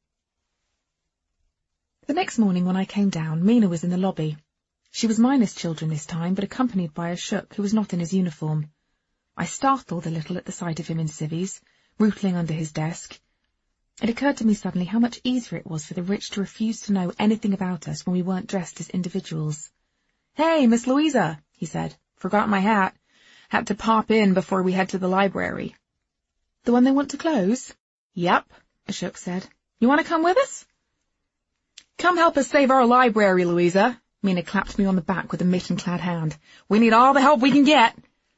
The next morning when I came down, Mina was in the lobby. She was minus children this time, but accompanied by Ashok, who was not in his uniform. I startled a little at the sight of him in civvies, rootling under his desk. It occurred to me suddenly how much easier it was for the rich to refuse to know anything about us when we weren't dressed as individuals. "Hey, Miss Louisa," he said. "Forgot my hat. Had to pop in before we head to the library." "The one they want to close?" "Yep," Ashok said. "You want to come with us?" "Come help us save our library, Louisa." Mina clapped me on the back with a mitten-clad hand. "We need all the help we can get."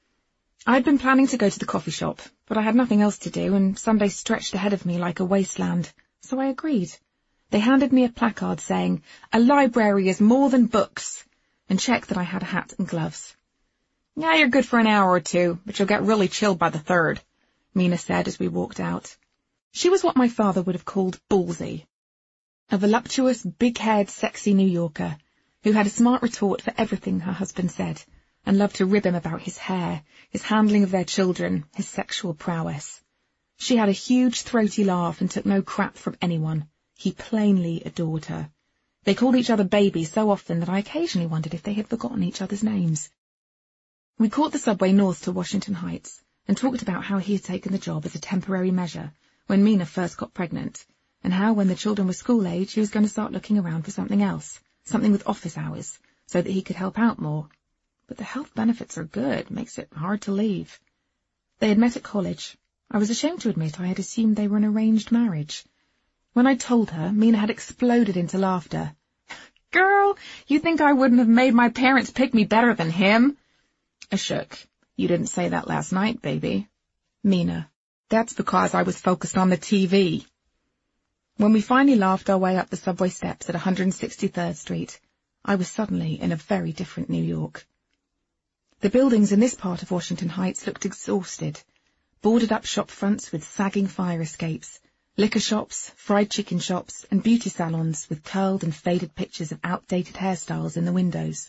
I had been planning to go to the coffee shop, but I had nothing else to do, and Sunday stretched ahead of me like a wasteland, so I agreed. They handed me a placard saying, "A library is more than books," and checked that I had a hat and gloves. "Yeah, you're good for an hour or two, but you'll get really chilled by the third," Mina said as we walked out. She was what my father would have called ballsy, a voluptuous, big-haired, sexy New Yorker, who had a smart retort for everything her husband said, and loved to rib him about his hair, his handling of their children, his sexual prowess. She had a huge, throaty laugh and took no crap from anyone. He plainly adored her. They called each other baby so often that I occasionally wondered if they had forgotten each other's names. We caught the subway north to Washington Heights and talked about how he had taken the job as a temporary measure when Mina first got pregnant, and how when the children were school age he was going to start looking around for something else, something with office hours, so that he could help out more. But the health benefits are good, makes it hard to leave. They had met at college. I was ashamed to admit I had assumed they were an arranged marriage. When I told her, Mina had exploded into laughter. "Girl, you think I wouldn't have made my parents pick me better than him?" Ashok, "You didn't say that last night, baby." Mina, "That's because I was focused on the TV." When we finally laughed our way up the subway steps at 163rd Street, I was suddenly in a very different New York. The buildings in this part of Washington Heights looked exhausted, boarded-up shop fronts with sagging fire escapes, liquor shops, fried chicken shops, and beauty salons with curled and faded pictures of outdated hairstyles in the windows.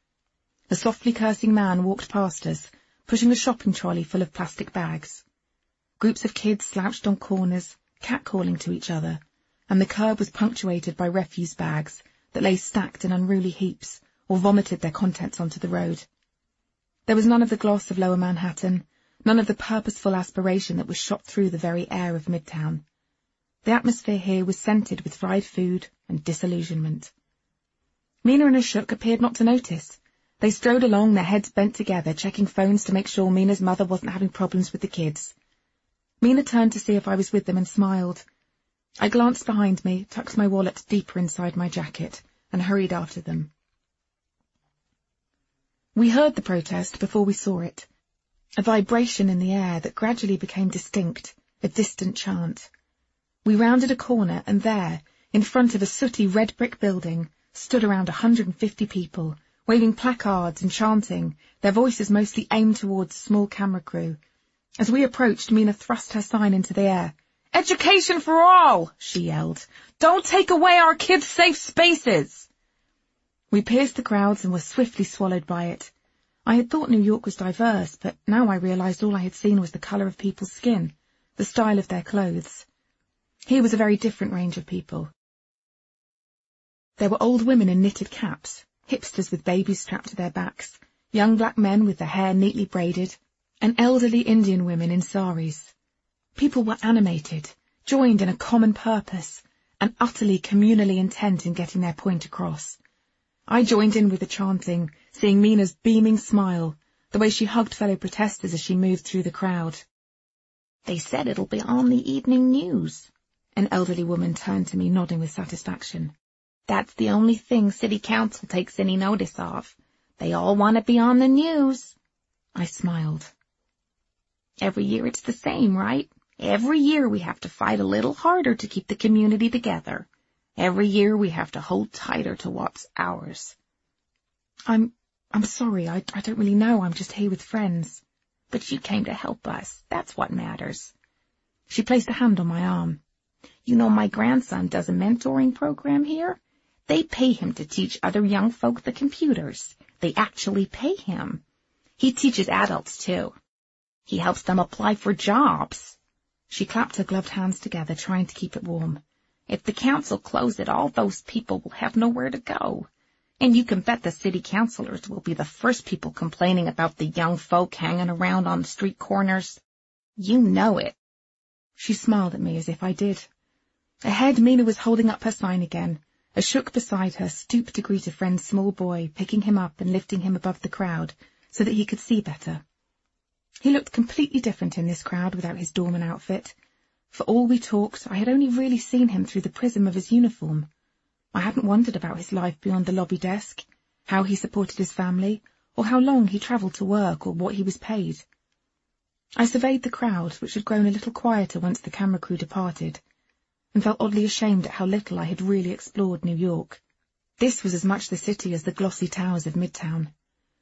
A softly cursing man walked past us, pushing a shopping trolley full of plastic bags. Groups of kids slouched on corners, catcalling to each other, and the curb was punctuated by refuse bags that lay stacked in unruly heaps or vomited their contents onto the road. There was none of the gloss of Lower Manhattan, none of the purposeful aspiration that was shot through the very air of Midtown. The atmosphere here was scented with fried food and disillusionment. Mina and Ashok appeared not to notice. They strode along, their heads bent together, checking phones to make sure Mina's mother wasn't having problems with the kids. Mina turned to see if I was with them and smiled. I glanced behind me, tucked my wallet deeper inside my jacket, and hurried after them. We heard the protest before we saw it, a vibration in the air that gradually became distinct, a distant chant. We rounded a corner, and there, in front of a sooty red brick building, stood around 150 people, waving placards and chanting, their voices mostly aimed towards a small camera crew. As we approached, Mina thrust her sign into the air. "Education for all!" she yelled. "Don't take away our kids' safe spaces!" We pierced the crowds and were swiftly swallowed by it. I had thought New York was diverse, but now I realized all I had seen was the color of people's skin, the style of their clothes. Here was a very different range of people. There were old women in knitted caps, hipsters with babies strapped to their backs, young black men with their hair neatly braided, and elderly Indian women in saris. People were animated, joined in a common purpose, and utterly communally intent in getting their point across. I joined in with the chanting, seeing Mina's beaming smile, the way she hugged fellow protesters as she moved through the crowd. "They said it'll be on the evening news." An elderly woman turned to me, nodding with satisfaction. "That's the only thing City Council takes any notice of. They all want to be on the news." I smiled. "Every year it's the same, right? Every year we have to fight a little harder to keep the community together. Every year we have to hold tighter to what's ours." I'm sorry, I don't really know. I'm just here with friends." "But you came to help us. That's what matters." She placed a hand on my arm. "You know, my grandson does a mentoring program here. They pay him to teach other young folk the computers. They actually pay him. He teaches adults, too. He helps them apply for jobs." She clapped her gloved hands together, trying to keep it warm. "If the council closed it, all those people will have nowhere to go. And you can bet the city councilors will be the first people complaining about the young folk hanging around on the street corners. You know it." She smiled at me as if I did. Ahead, Mina was holding up her sign again. Ashok beside her stooped to greet a friend's small boy, picking him up and lifting him above the crowd so that he could see better. He looked completely different in this crowd without his doorman outfit. For all we talked, I had only really seen him through the prism of his uniform. I hadn't wondered about his life beyond the lobby desk, how he supported his family, or how long he travelled to work, or what he was paid. I surveyed the crowd, which had grown a little quieter once the camera crew departed, and felt oddly ashamed at how little I had really explored New York. This was as much the city as the glossy towers of Midtown.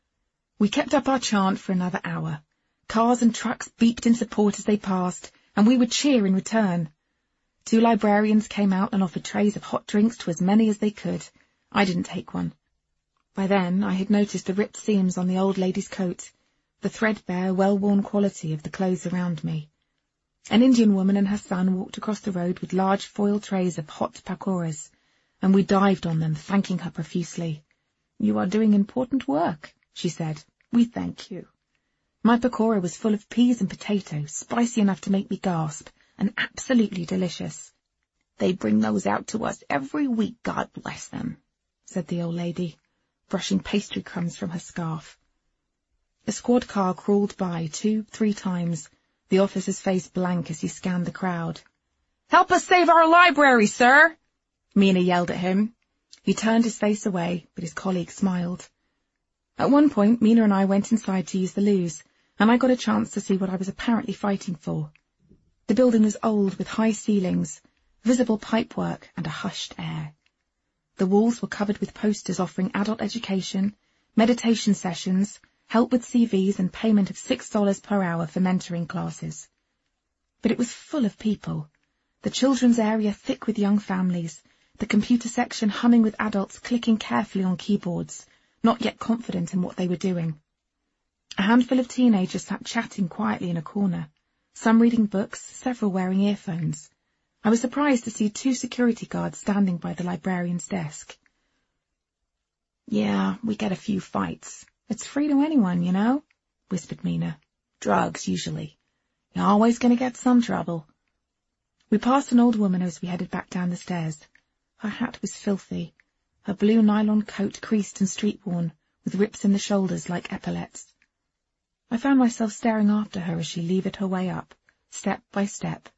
We kept up our chant for another hour. Cars and trucks beeped in support as they passed, and we would cheer in return. 2 librarians came out and offered trays of hot drinks to as many as they could. I didn't take one. By then I had noticed the ripped seams on the old lady's coat, the threadbare, well-worn quality of the clothes around me. An Indian woman and her son walked across the road with large foil trays of hot pakoras, and we dived on them, thanking her profusely. "You are doing important work," she said. "We thank you." My pakora was full of peas and potatoes, spicy enough to make me gasp, and absolutely delicious. "They bring those out to us every week, God bless them," said the old lady, brushing pastry crumbs from her scarf. A squad car crawled by 2-3 times, the officer's face blank as he scanned the crowd. "Help us save our library, sir!" Mina yelled at him. He turned his face away, but his colleague smiled. At one point, Mina and I went inside to use the loos, and I got a chance to see what I was apparently fighting for. The building was old, with high ceilings, visible pipework, and a hushed air. The walls were covered with posters offering adult education, meditation sessions, help with CVs, and payment of $6 per hour for mentoring classes. But it was full of people, the children's area thick with young families, the computer section humming with adults clicking carefully on keyboards, not yet confident in what they were doing. A handful of teenagers sat chatting quietly in a corner, some reading books, several wearing earphones. I was surprised to see 2 security guards standing by the librarian's desk. "Yeah, we get a few fights. It's free to anyone, you know," whispered Mina. "Drugs, usually. You're always going to get some trouble." We passed an old woman as we headed back down the stairs. Her hat was filthy, her blue nylon coat creased and street-worn, with rips in the shoulders like epaulettes. I found myself staring after her as she levered her way up, step by step,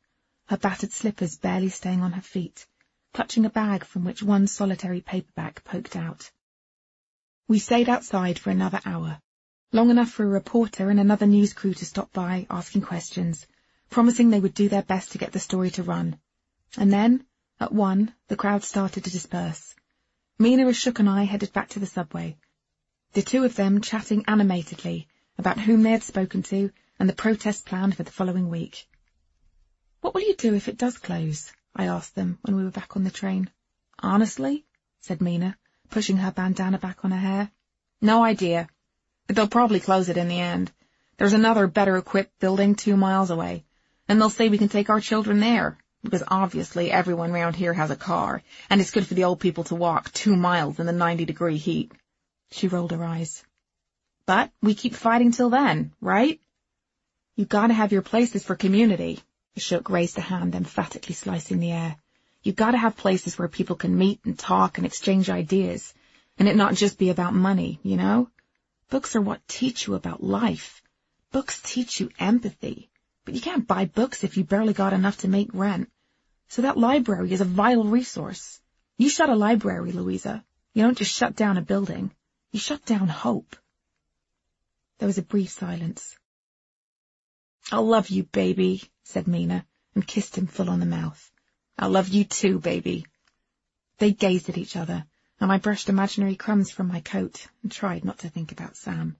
her battered slippers barely staying on her feet, clutching a bag from which one solitary paperback poked out. We stayed outside for another hour, long enough for a reporter and another news crew to stop by, asking questions, promising they would do their best to get the story to run. And then, at 1, the crowd started to disperse. Mina, Ashok and I headed back to the subway, the two of them chatting animatedly about whom they had spoken to and the protest planned for the following week. "What will you do if it does close?" I asked them when we were back on the train. "Honestly," said Mina, pushing her bandana back on her hair, "no idea. But they'll probably close it in the end. There's another better-equipped building 2 miles away, and they'll say we can take our children there, because obviously everyone round here has a car, and it's good for the old people to walk 2 miles in the 90-degree heat." She rolled her eyes. "But we keep fighting till then, right? You gotta have your places for community." Ashok raised a hand, emphatically slicing the air. "You gotta have places where people can meet and talk and exchange ideas, and it not just be about money, you know? Books are what teach you about life. Books teach you empathy, but you can't buy books if you barely got enough to make rent. So that library is a vital resource. You shut a library, Louisa. You don't just shut down a building. You shut down hope." There was a brief silence. "I love you, baby," said Mina, and kissed him full on the mouth. "I love you too, baby." They gazed at each other, and I brushed imaginary crumbs from my coat and tried not to think about Sam.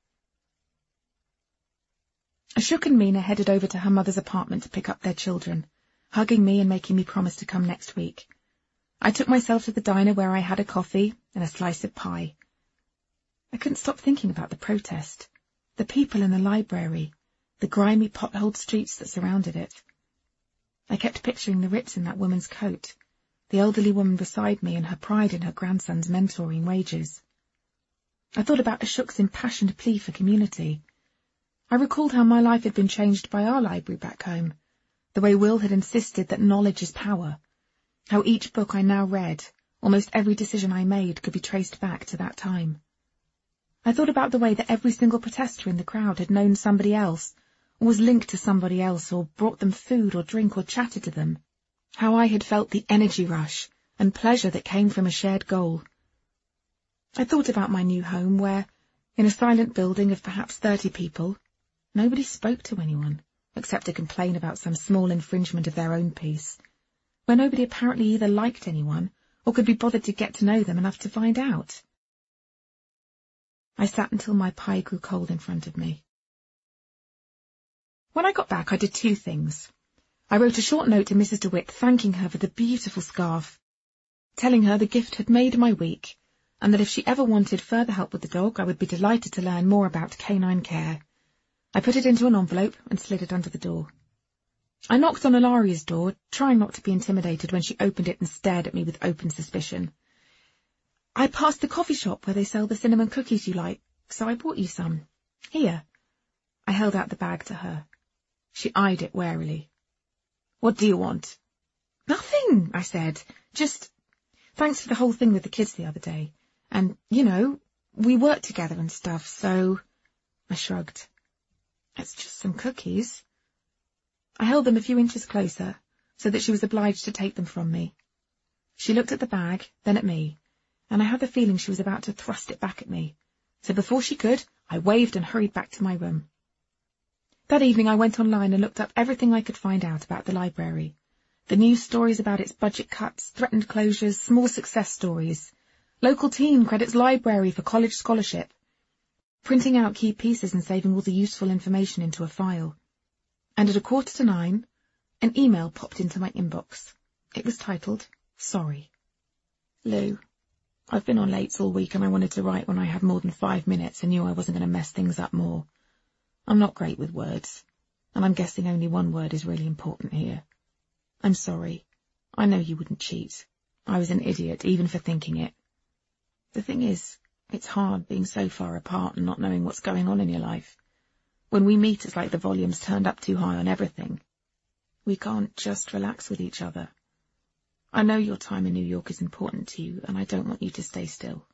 Ashok and Mina headed over to her mother's apartment to pick up their children, hugging me and making me promise to come next week. I took myself to the diner where I had a coffee and a slice of pie. I couldn't stop thinking about the protest, the people in the library, the grimy potholed streets that surrounded it. I kept picturing the Ritz in that woman's coat, the elderly woman beside me and her pride in her grandson's mentoring wages. I thought about Ashok's impassioned plea for community. I recalled how my life had been changed by our library back home, the way Will had insisted that knowledge is power, how each book I now read, almost every decision I made, could be traced back to that time. I thought about the way that every single protester in the crowd had known somebody else, or was linked to somebody else, or brought them food or drink or chatted to them. How I had felt the energy rush and pleasure that came from a shared goal. I thought about my new home where, in a silent building of perhaps 30 people, nobody spoke to anyone, except to complain about some small infringement of their own peace, where nobody apparently either liked anyone or could be bothered to get to know them enough to find out. I sat until my pie grew cold in front of me. When I got back, I did 2 things. I wrote a short note to Mrs. DeWitt thanking her for the beautiful scarf, telling her the gift had made my week, and that if she ever wanted further help with the dog, I would be delighted to learn more about canine care. I put it into an envelope and slid it under the door. I knocked on Ilaria's door, trying not to be intimidated when she opened it and stared at me with open suspicion. "I passed the coffee shop where they sell the cinnamon cookies you like, so I bought you some. Here." I held out the bag to her. She eyed it warily. "What do you want?" "Nothing," I said. "Just thanks for the whole thing with the kids the other day. And, you know, we work together and stuff, so—" I shrugged. "It's just some cookies." I held them a few inches closer, so that she was obliged to take them from me. She looked at the bag, then at me, and I had the feeling she was about to thrust it back at me, so before she could, I waved and hurried back to my room. That evening I went online and looked up everything I could find out about the library. The news stories about its budget cuts, threatened closures, small success stories. Local teen credits library for college scholarship. Printing out key pieces and saving all the useful information into a file. And at 9:15, an email popped into my inbox. It was titled, "Sorry. Lou, I've been on lates all week and I wanted to write when I had more than 5 minutes and knew I wasn't going to mess things up more. I'm not great with words, and I'm guessing only one word is really important here. I'm sorry. I know you wouldn't cheat. I was an idiot, even for thinking it. The thing is, it's hard being so far apart and not knowing what's going on in your life. When we meet, it's like the volume's turned up too high on everything. We can't just relax with each other. I know your time in New York is important to you, and I don't want you to stay still.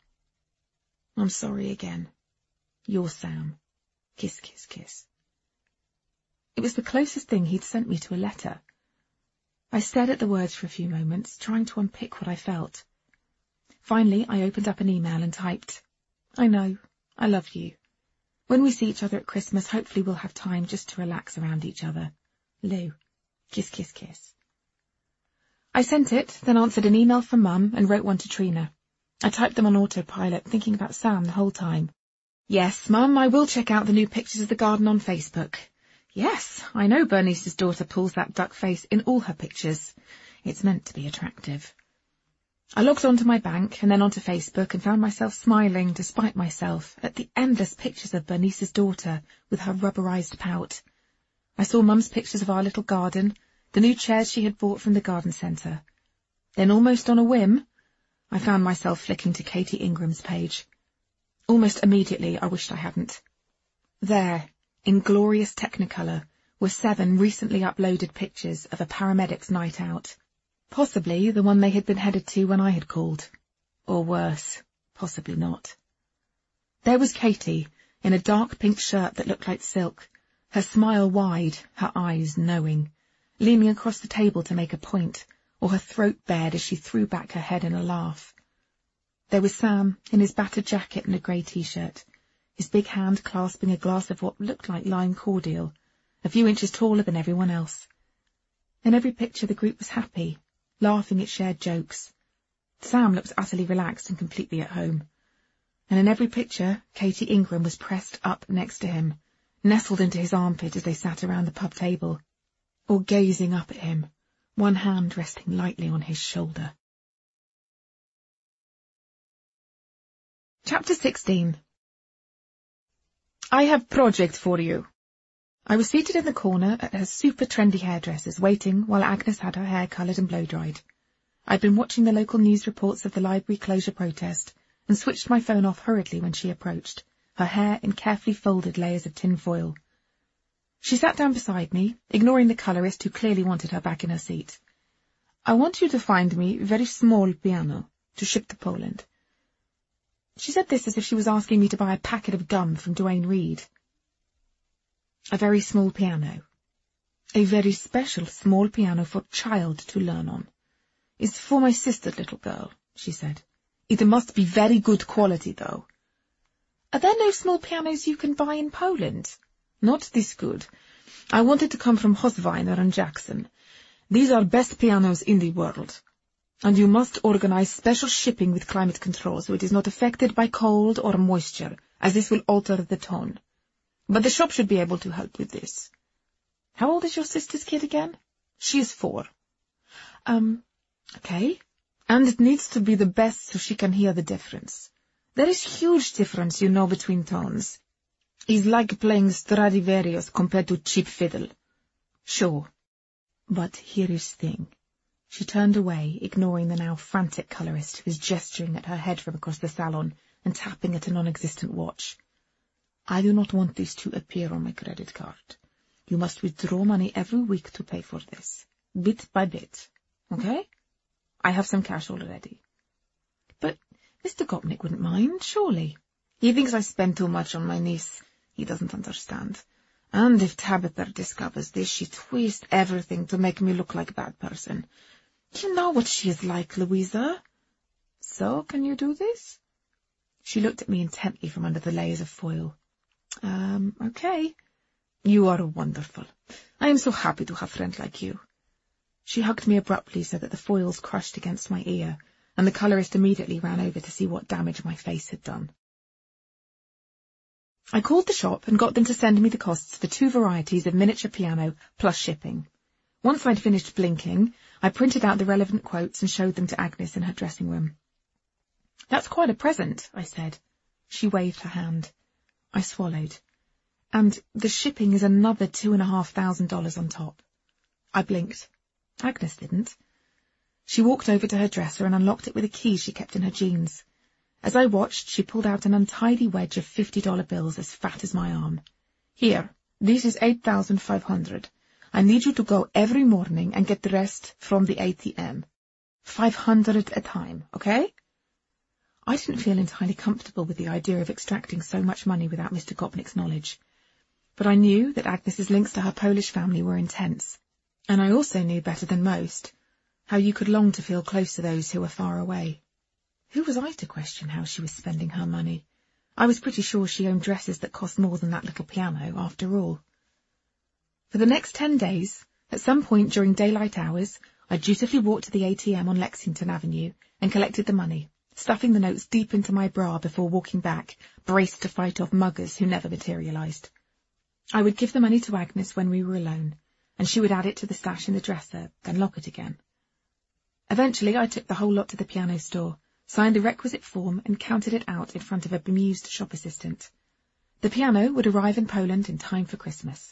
I'm sorry again. Your Sam. Kiss, kiss, kiss." It was the closest thing he'd sent me to a letter. I stared at the words for a few moments, trying to unpick what I felt. Finally, I opened up an email and typed, "I know, I love you. When we see each other at Christmas, hopefully we'll have time just to relax around each other. Lou. Kiss, kiss, kiss." I sent it, then answered an email from Mum and wrote one to Trina. I typed them on autopilot, thinking about Sam the whole time. "Yes, Mum, I will check out the new pictures of the garden on Facebook. Yes, I know Bernice's daughter pulls that duck face in all her pictures. It's meant to be attractive." I logged onto my bank and then onto Facebook and found myself smiling, despite myself, at the endless pictures of Bernice's daughter with her rubberized pout. I saw Mum's pictures of our little garden, the new chairs she had bought from the garden centre. Then, almost on a whim, I found myself flicking to Katie Ingram's page. Almost immediately, I wished I hadn't. There, in glorious Technicolor, were 7 recently uploaded pictures of a paramedic's night out. Possibly the one they had been headed to when I had called. Or worse, possibly not. There was Katie, in a dark pink shirt that looked like silk, her smile wide, her eyes knowing, leaning across the table to make a point, or her throat bared as she threw back her head in a laugh. There was Sam, in his battered jacket and a grey T-shirt, his big hand clasping a glass of what looked like lime cordial, a few inches taller than everyone else. In every picture the group was happy, laughing at shared jokes. Sam looked utterly relaxed and completely at home. And in every picture, Katie Ingram was pressed up next to him, nestled into his armpit as they sat around the pub table, or gazing up at him, one hand resting lightly on his shoulder. Chapter 16. "I have project for you." I was seated in the corner at her super trendy hairdresser's, waiting while Agnes had her hair coloured and blow-dried. I'd been watching the local news reports of the library closure protest and switched my phone off hurriedly when she approached, her hair in carefully folded layers of tin foil. She sat down beside me, ignoring the colourist who clearly wanted her back in her seat. "I want you to find me a very small piano to ship to Poland." She said this as if she was asking me to buy a packet of gum from Duane Reade. "A very small piano. A very special small piano for child to learn on. It's for my sister, little girl," she said. "It must be very good quality, though." "Are there no small pianos you can buy in Poland?" "Not this good. I want it to come from Hosweiner and Jackson. These are best pianos in the world. And you must organize special shipping with climate control so it is not affected by cold or moisture, as this will alter the tone. But the shop should be able to help with this." "How old is your sister's kid again?" "She is 4. Okay. And it needs to be the best so she can hear the difference. There is huge difference, you know, between tones. It's like playing Stradivarius compared to cheap fiddle." "Sure. But here is the thing." She turned away, ignoring the now frantic colourist who was gesturing at her head from across the salon and tapping at a non-existent watch. "I do not want this to appear on my credit card. You must withdraw money every week to pay for this, bit by bit. Okay? I have some cash already." "But Mr. Gopnik wouldn't mind, surely." "He thinks I spend too much on my niece. He doesn't understand. And if Tabitha discovers this, she twists everything to make me look like a bad person. You know what she is like, Louisa." "So, can you do this?" She looked at me intently from under the layers of foil. Okay. "You are wonderful. I am so happy to have a friend like you." She hugged me abruptly so that the foils crushed against my ear, and the colourist immediately ran over to see what damage my face had done. I called the shop and got them to send me the costs for 2 varieties of miniature piano plus shipping. Once I'd finished blinking, I printed out the relevant quotes and showed them to Agnes in her dressing room. "That's quite a present," I said. She waved her hand. I swallowed. "And the shipping is another $2,500 on top." I blinked. Agnes didn't. She walked over to her dresser and unlocked it with a key she kept in her jeans. As I watched, she pulled out an untidy wedge of $50 bills as fat as my arm. "Here, this is $8,500. I need you to go every morning and get the rest from the ATM. 500 a time, okay?" I didn't feel entirely comfortable with the idea of extracting so much money without Mr. Gopnik's knowledge, but I knew that Agnes's links to her Polish family were intense. And I also knew better than most how you could long to feel close to those who were far away. Who was I to question how she was spending her money? I was pretty sure she owned dresses that cost more than that little piano, after all. For the next 10 days, at some point during daylight hours, I dutifully walked to the ATM on Lexington Avenue and collected the money, stuffing the notes deep into my bra before walking back, braced to fight off muggers who never materialised. I would give the money to Agnes when we were alone, and she would add it to the stash in the dresser, then lock it again. Eventually I took the whole lot to the piano store, signed the requisite form and counted it out in front of a bemused shop assistant. The piano would arrive in Poland in time for Christmas.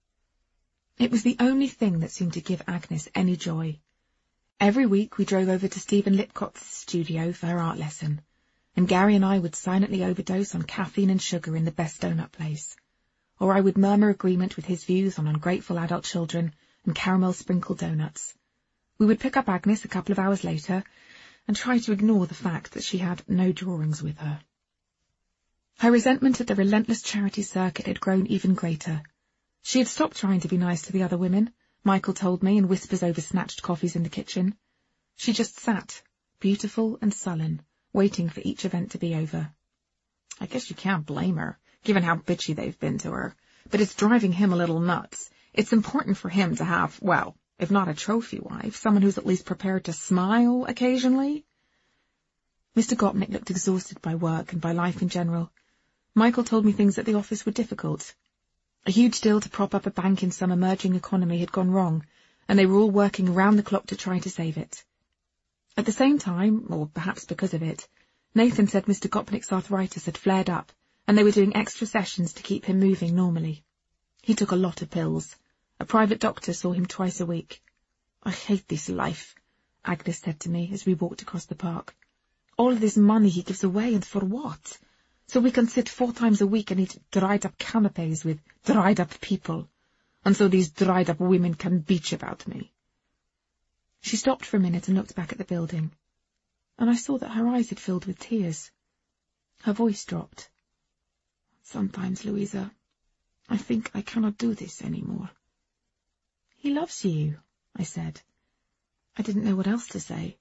It was the only thing that seemed to give Agnes any joy. Every week we drove over to Stephen Lipcott's studio for her art lesson, and Gary and I would silently overdose on caffeine and sugar in the best donut place. Or I would murmur agreement with his views on ungrateful adult children and caramel-sprinkled donuts. We would pick up Agnes a couple of hours later and try to ignore the fact that she had no drawings with her. Her resentment at the relentless charity circuit had grown even greater. She had stopped trying to be nice to the other women, Michael told me in whispers over snatched coffees in the kitchen. She just sat, beautiful and sullen, waiting for each event to be over. I guess you can't blame her, given how bitchy they've been to her, but it's driving him a little nuts. It's important for him to have, well, if not a trophy wife, someone who's at least prepared to smile occasionally. Mr. Gopnik looked exhausted by work and by life in general. Michael told me things at the office were difficult. A huge deal to prop up a bank in some emerging economy had gone wrong, and they were all working round the clock to try to save it. At the same time, or perhaps because of it, Nathan said Mr. Gopnik's arthritis had flared up, and they were doing extra sessions to keep him moving normally. He took a lot of pills. A private doctor saw him twice a week. "I hate this life," Agnes said to me as we walked across the park. "All this money he gives away, and for what? So we can sit 4 times a week and eat dried-up canapes with dried-up people, and so these dried-up women can bitch about me." She stopped for a minute and looked back at the building, and I saw that her eyes had filled with tears. Her voice dropped. "Sometimes, Louisa, I think I cannot do this anymore." "He loves you," I said. I didn't know what else to say.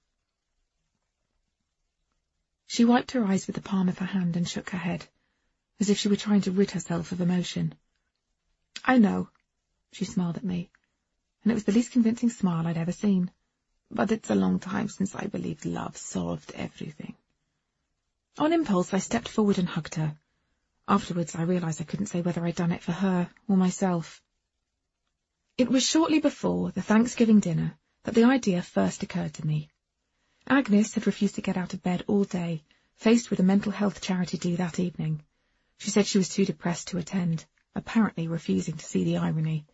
She wiped her eyes with the palm of her hand and shook her head, as if she were trying to rid herself of emotion. "I know," she smiled at me, and it was the least convincing smile I'd ever seen. "But it's a long time since I believed love solved everything." On impulse, I stepped forward and hugged her. Afterwards, I realised I couldn't say whether I'd done it for her or myself. It was shortly before the Thanksgiving dinner that the idea first occurred to me. Agnes had refused to get out of bed all day, faced with a mental health charity due that evening. She said she was too depressed to attend, apparently refusing to see the irony.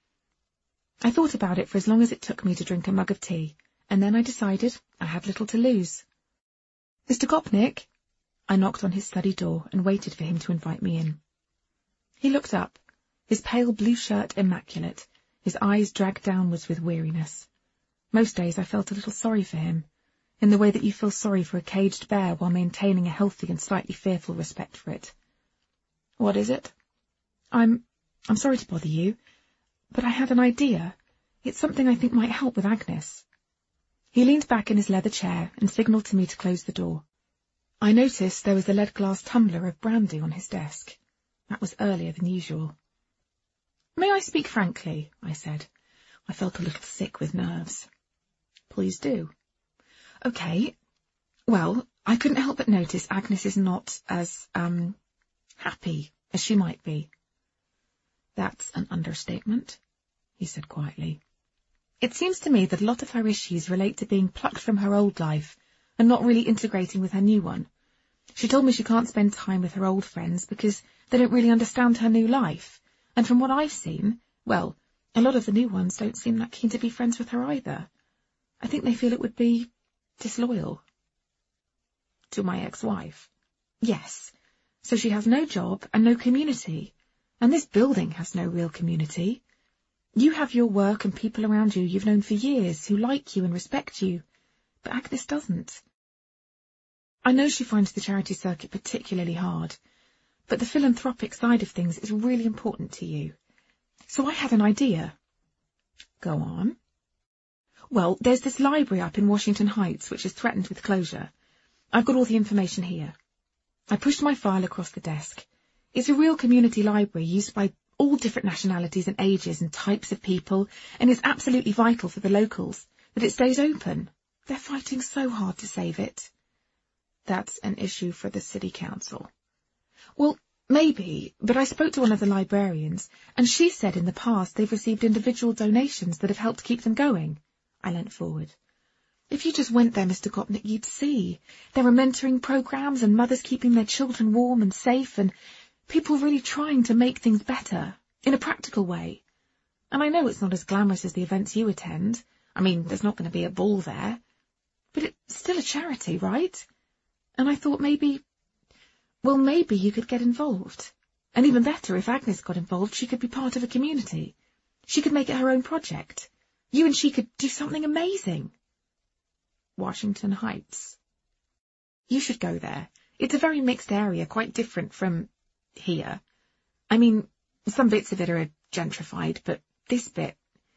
I thought about it for as long as it took me to drink a mug of tea, and then I decided I had little to lose. "Mr. Gopnik?" I knocked on his study door and waited for him to invite me in. He looked up, his pale blue shirt immaculate, his eyes dragged downwards with weariness. Most days I felt a little sorry for him, in the way that you feel sorry for a caged bear while maintaining a healthy and slightly fearful respect for it. "What is it?" I'm sorry to bother you, but I had an idea. It's something I think might help with Agnes." He leaned back in his leather chair and signalled to me to close the door. I noticed there was a lead-glass tumbler of brandy on his desk. That was earlier than usual. "May I speak frankly?" I said. I felt a little sick with nerves. "Please do." "Okay. Well, I couldn't help but notice Agnes is not as, happy as she might be." "That's an understatement," he said quietly. "It seems to me that a lot of her issues relate to being plucked from her old life and not really integrating with her new one. She told me she can't spend time with her old friends because they don't really understand her new life. And from what I've seen, well, a lot of the new ones don't seem that keen to be friends with her either. I think they feel it would be disloyal." "To my ex-wife?" "Yes. So she has no job and no community. And this building has no real community. You have your work and people around you you've known for years who like you and respect you, but Agnes doesn't. I know she finds the charity circuit particularly hard, but the philanthropic side of things is really important to you. So I had an idea." Go on. Well, there's this library up in Washington Heights which is threatened with closure. I've got all the information here. I pushed my file across the desk. It's a real community library used by all different nationalities and ages and types of people, and it's absolutely vital for the locals that it stays open. They're fighting so hard to save it. That's an issue for the city council. Well, maybe, but I spoke to one of the librarians, and she said in the past they've received individual donations that have helped keep them going. I leant forward. If you just went there, Mr. Gopnik, you'd see. There are mentoring programs and mothers keeping their children warm and safe, and people really trying to make things better, in a practical way. And I know it's not as glamorous as the events you attend. I mean, there's not going to be a ball there. But it's still a charity, right? And I thought maybe you could get involved. And even better, if Agnes got involved, she could be part of a community. She could make it her own project. You and she could do something amazing. Washington Heights. You should go there. It's a very mixed area, quite different from here. I mean, some bits of it are gentrified, but this bit...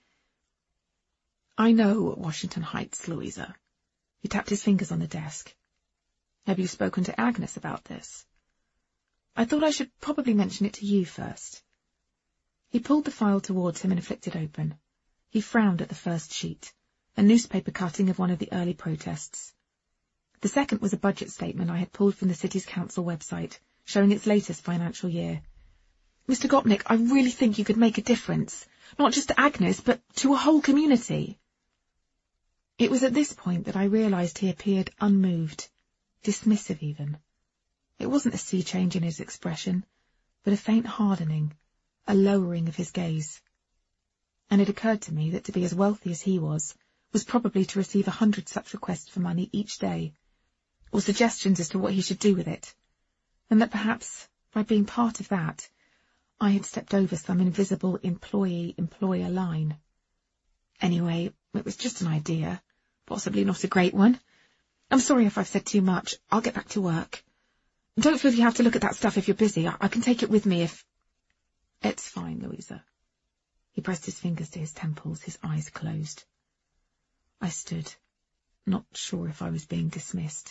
I know Washington Heights, Louisa. He tapped his fingers on the desk. Have you spoken to Agnes about this? I thought I should probably mention it to you first. He pulled the file towards him and flicked it open. He frowned at the first sheet, a newspaper cutting of one of the early protests. The second was a budget statement I had pulled from the city's council website, showing its latest financial year. Mr. Gopnik, I really think you could make a difference, not just to Agnes, but to a whole community. It was at this point that I realised he appeared unmoved, dismissive even. It wasn't a sea change in his expression, but a faint hardening, a lowering of his gaze. And it occurred to me that to be as wealthy as he was probably to receive 100 such requests for money each day, or suggestions as to what he should do with it, and that perhaps, by being part of that, I had stepped over some invisible employee-employer line. Anyway, it was just an idea, possibly not a great one. I'm sorry if I've said too much. I'll get back to work. Don't feel you have to look at that stuff if you're busy. I can take it with me if... It's fine, Louisa. He pressed his fingers to his temples, his eyes closed. I stood, not sure if I was being dismissed.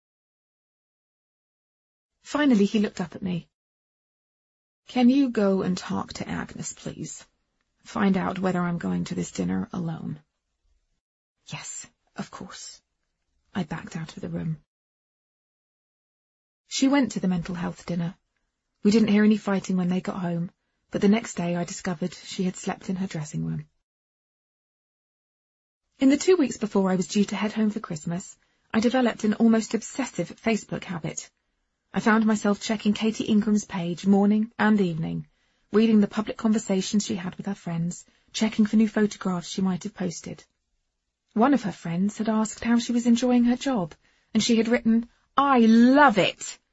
Finally, he looked up at me. Can you go and talk to Agnes, please? Find out whether I'm going to this dinner alone. Yes, of course. I backed out of the room. She went to the mental health dinner. We didn't hear any fighting when they got home, but the next day I discovered she had slept in her dressing room. In the 2 weeks before I was due to head home for Christmas, I developed an almost obsessive Facebook habit. I found myself checking Katie Ingram's page morning and evening, reading the public conversations she had with her friends, checking for new photographs she might have posted. One of her friends had asked how she was enjoying her job, and she had written, "I love it!"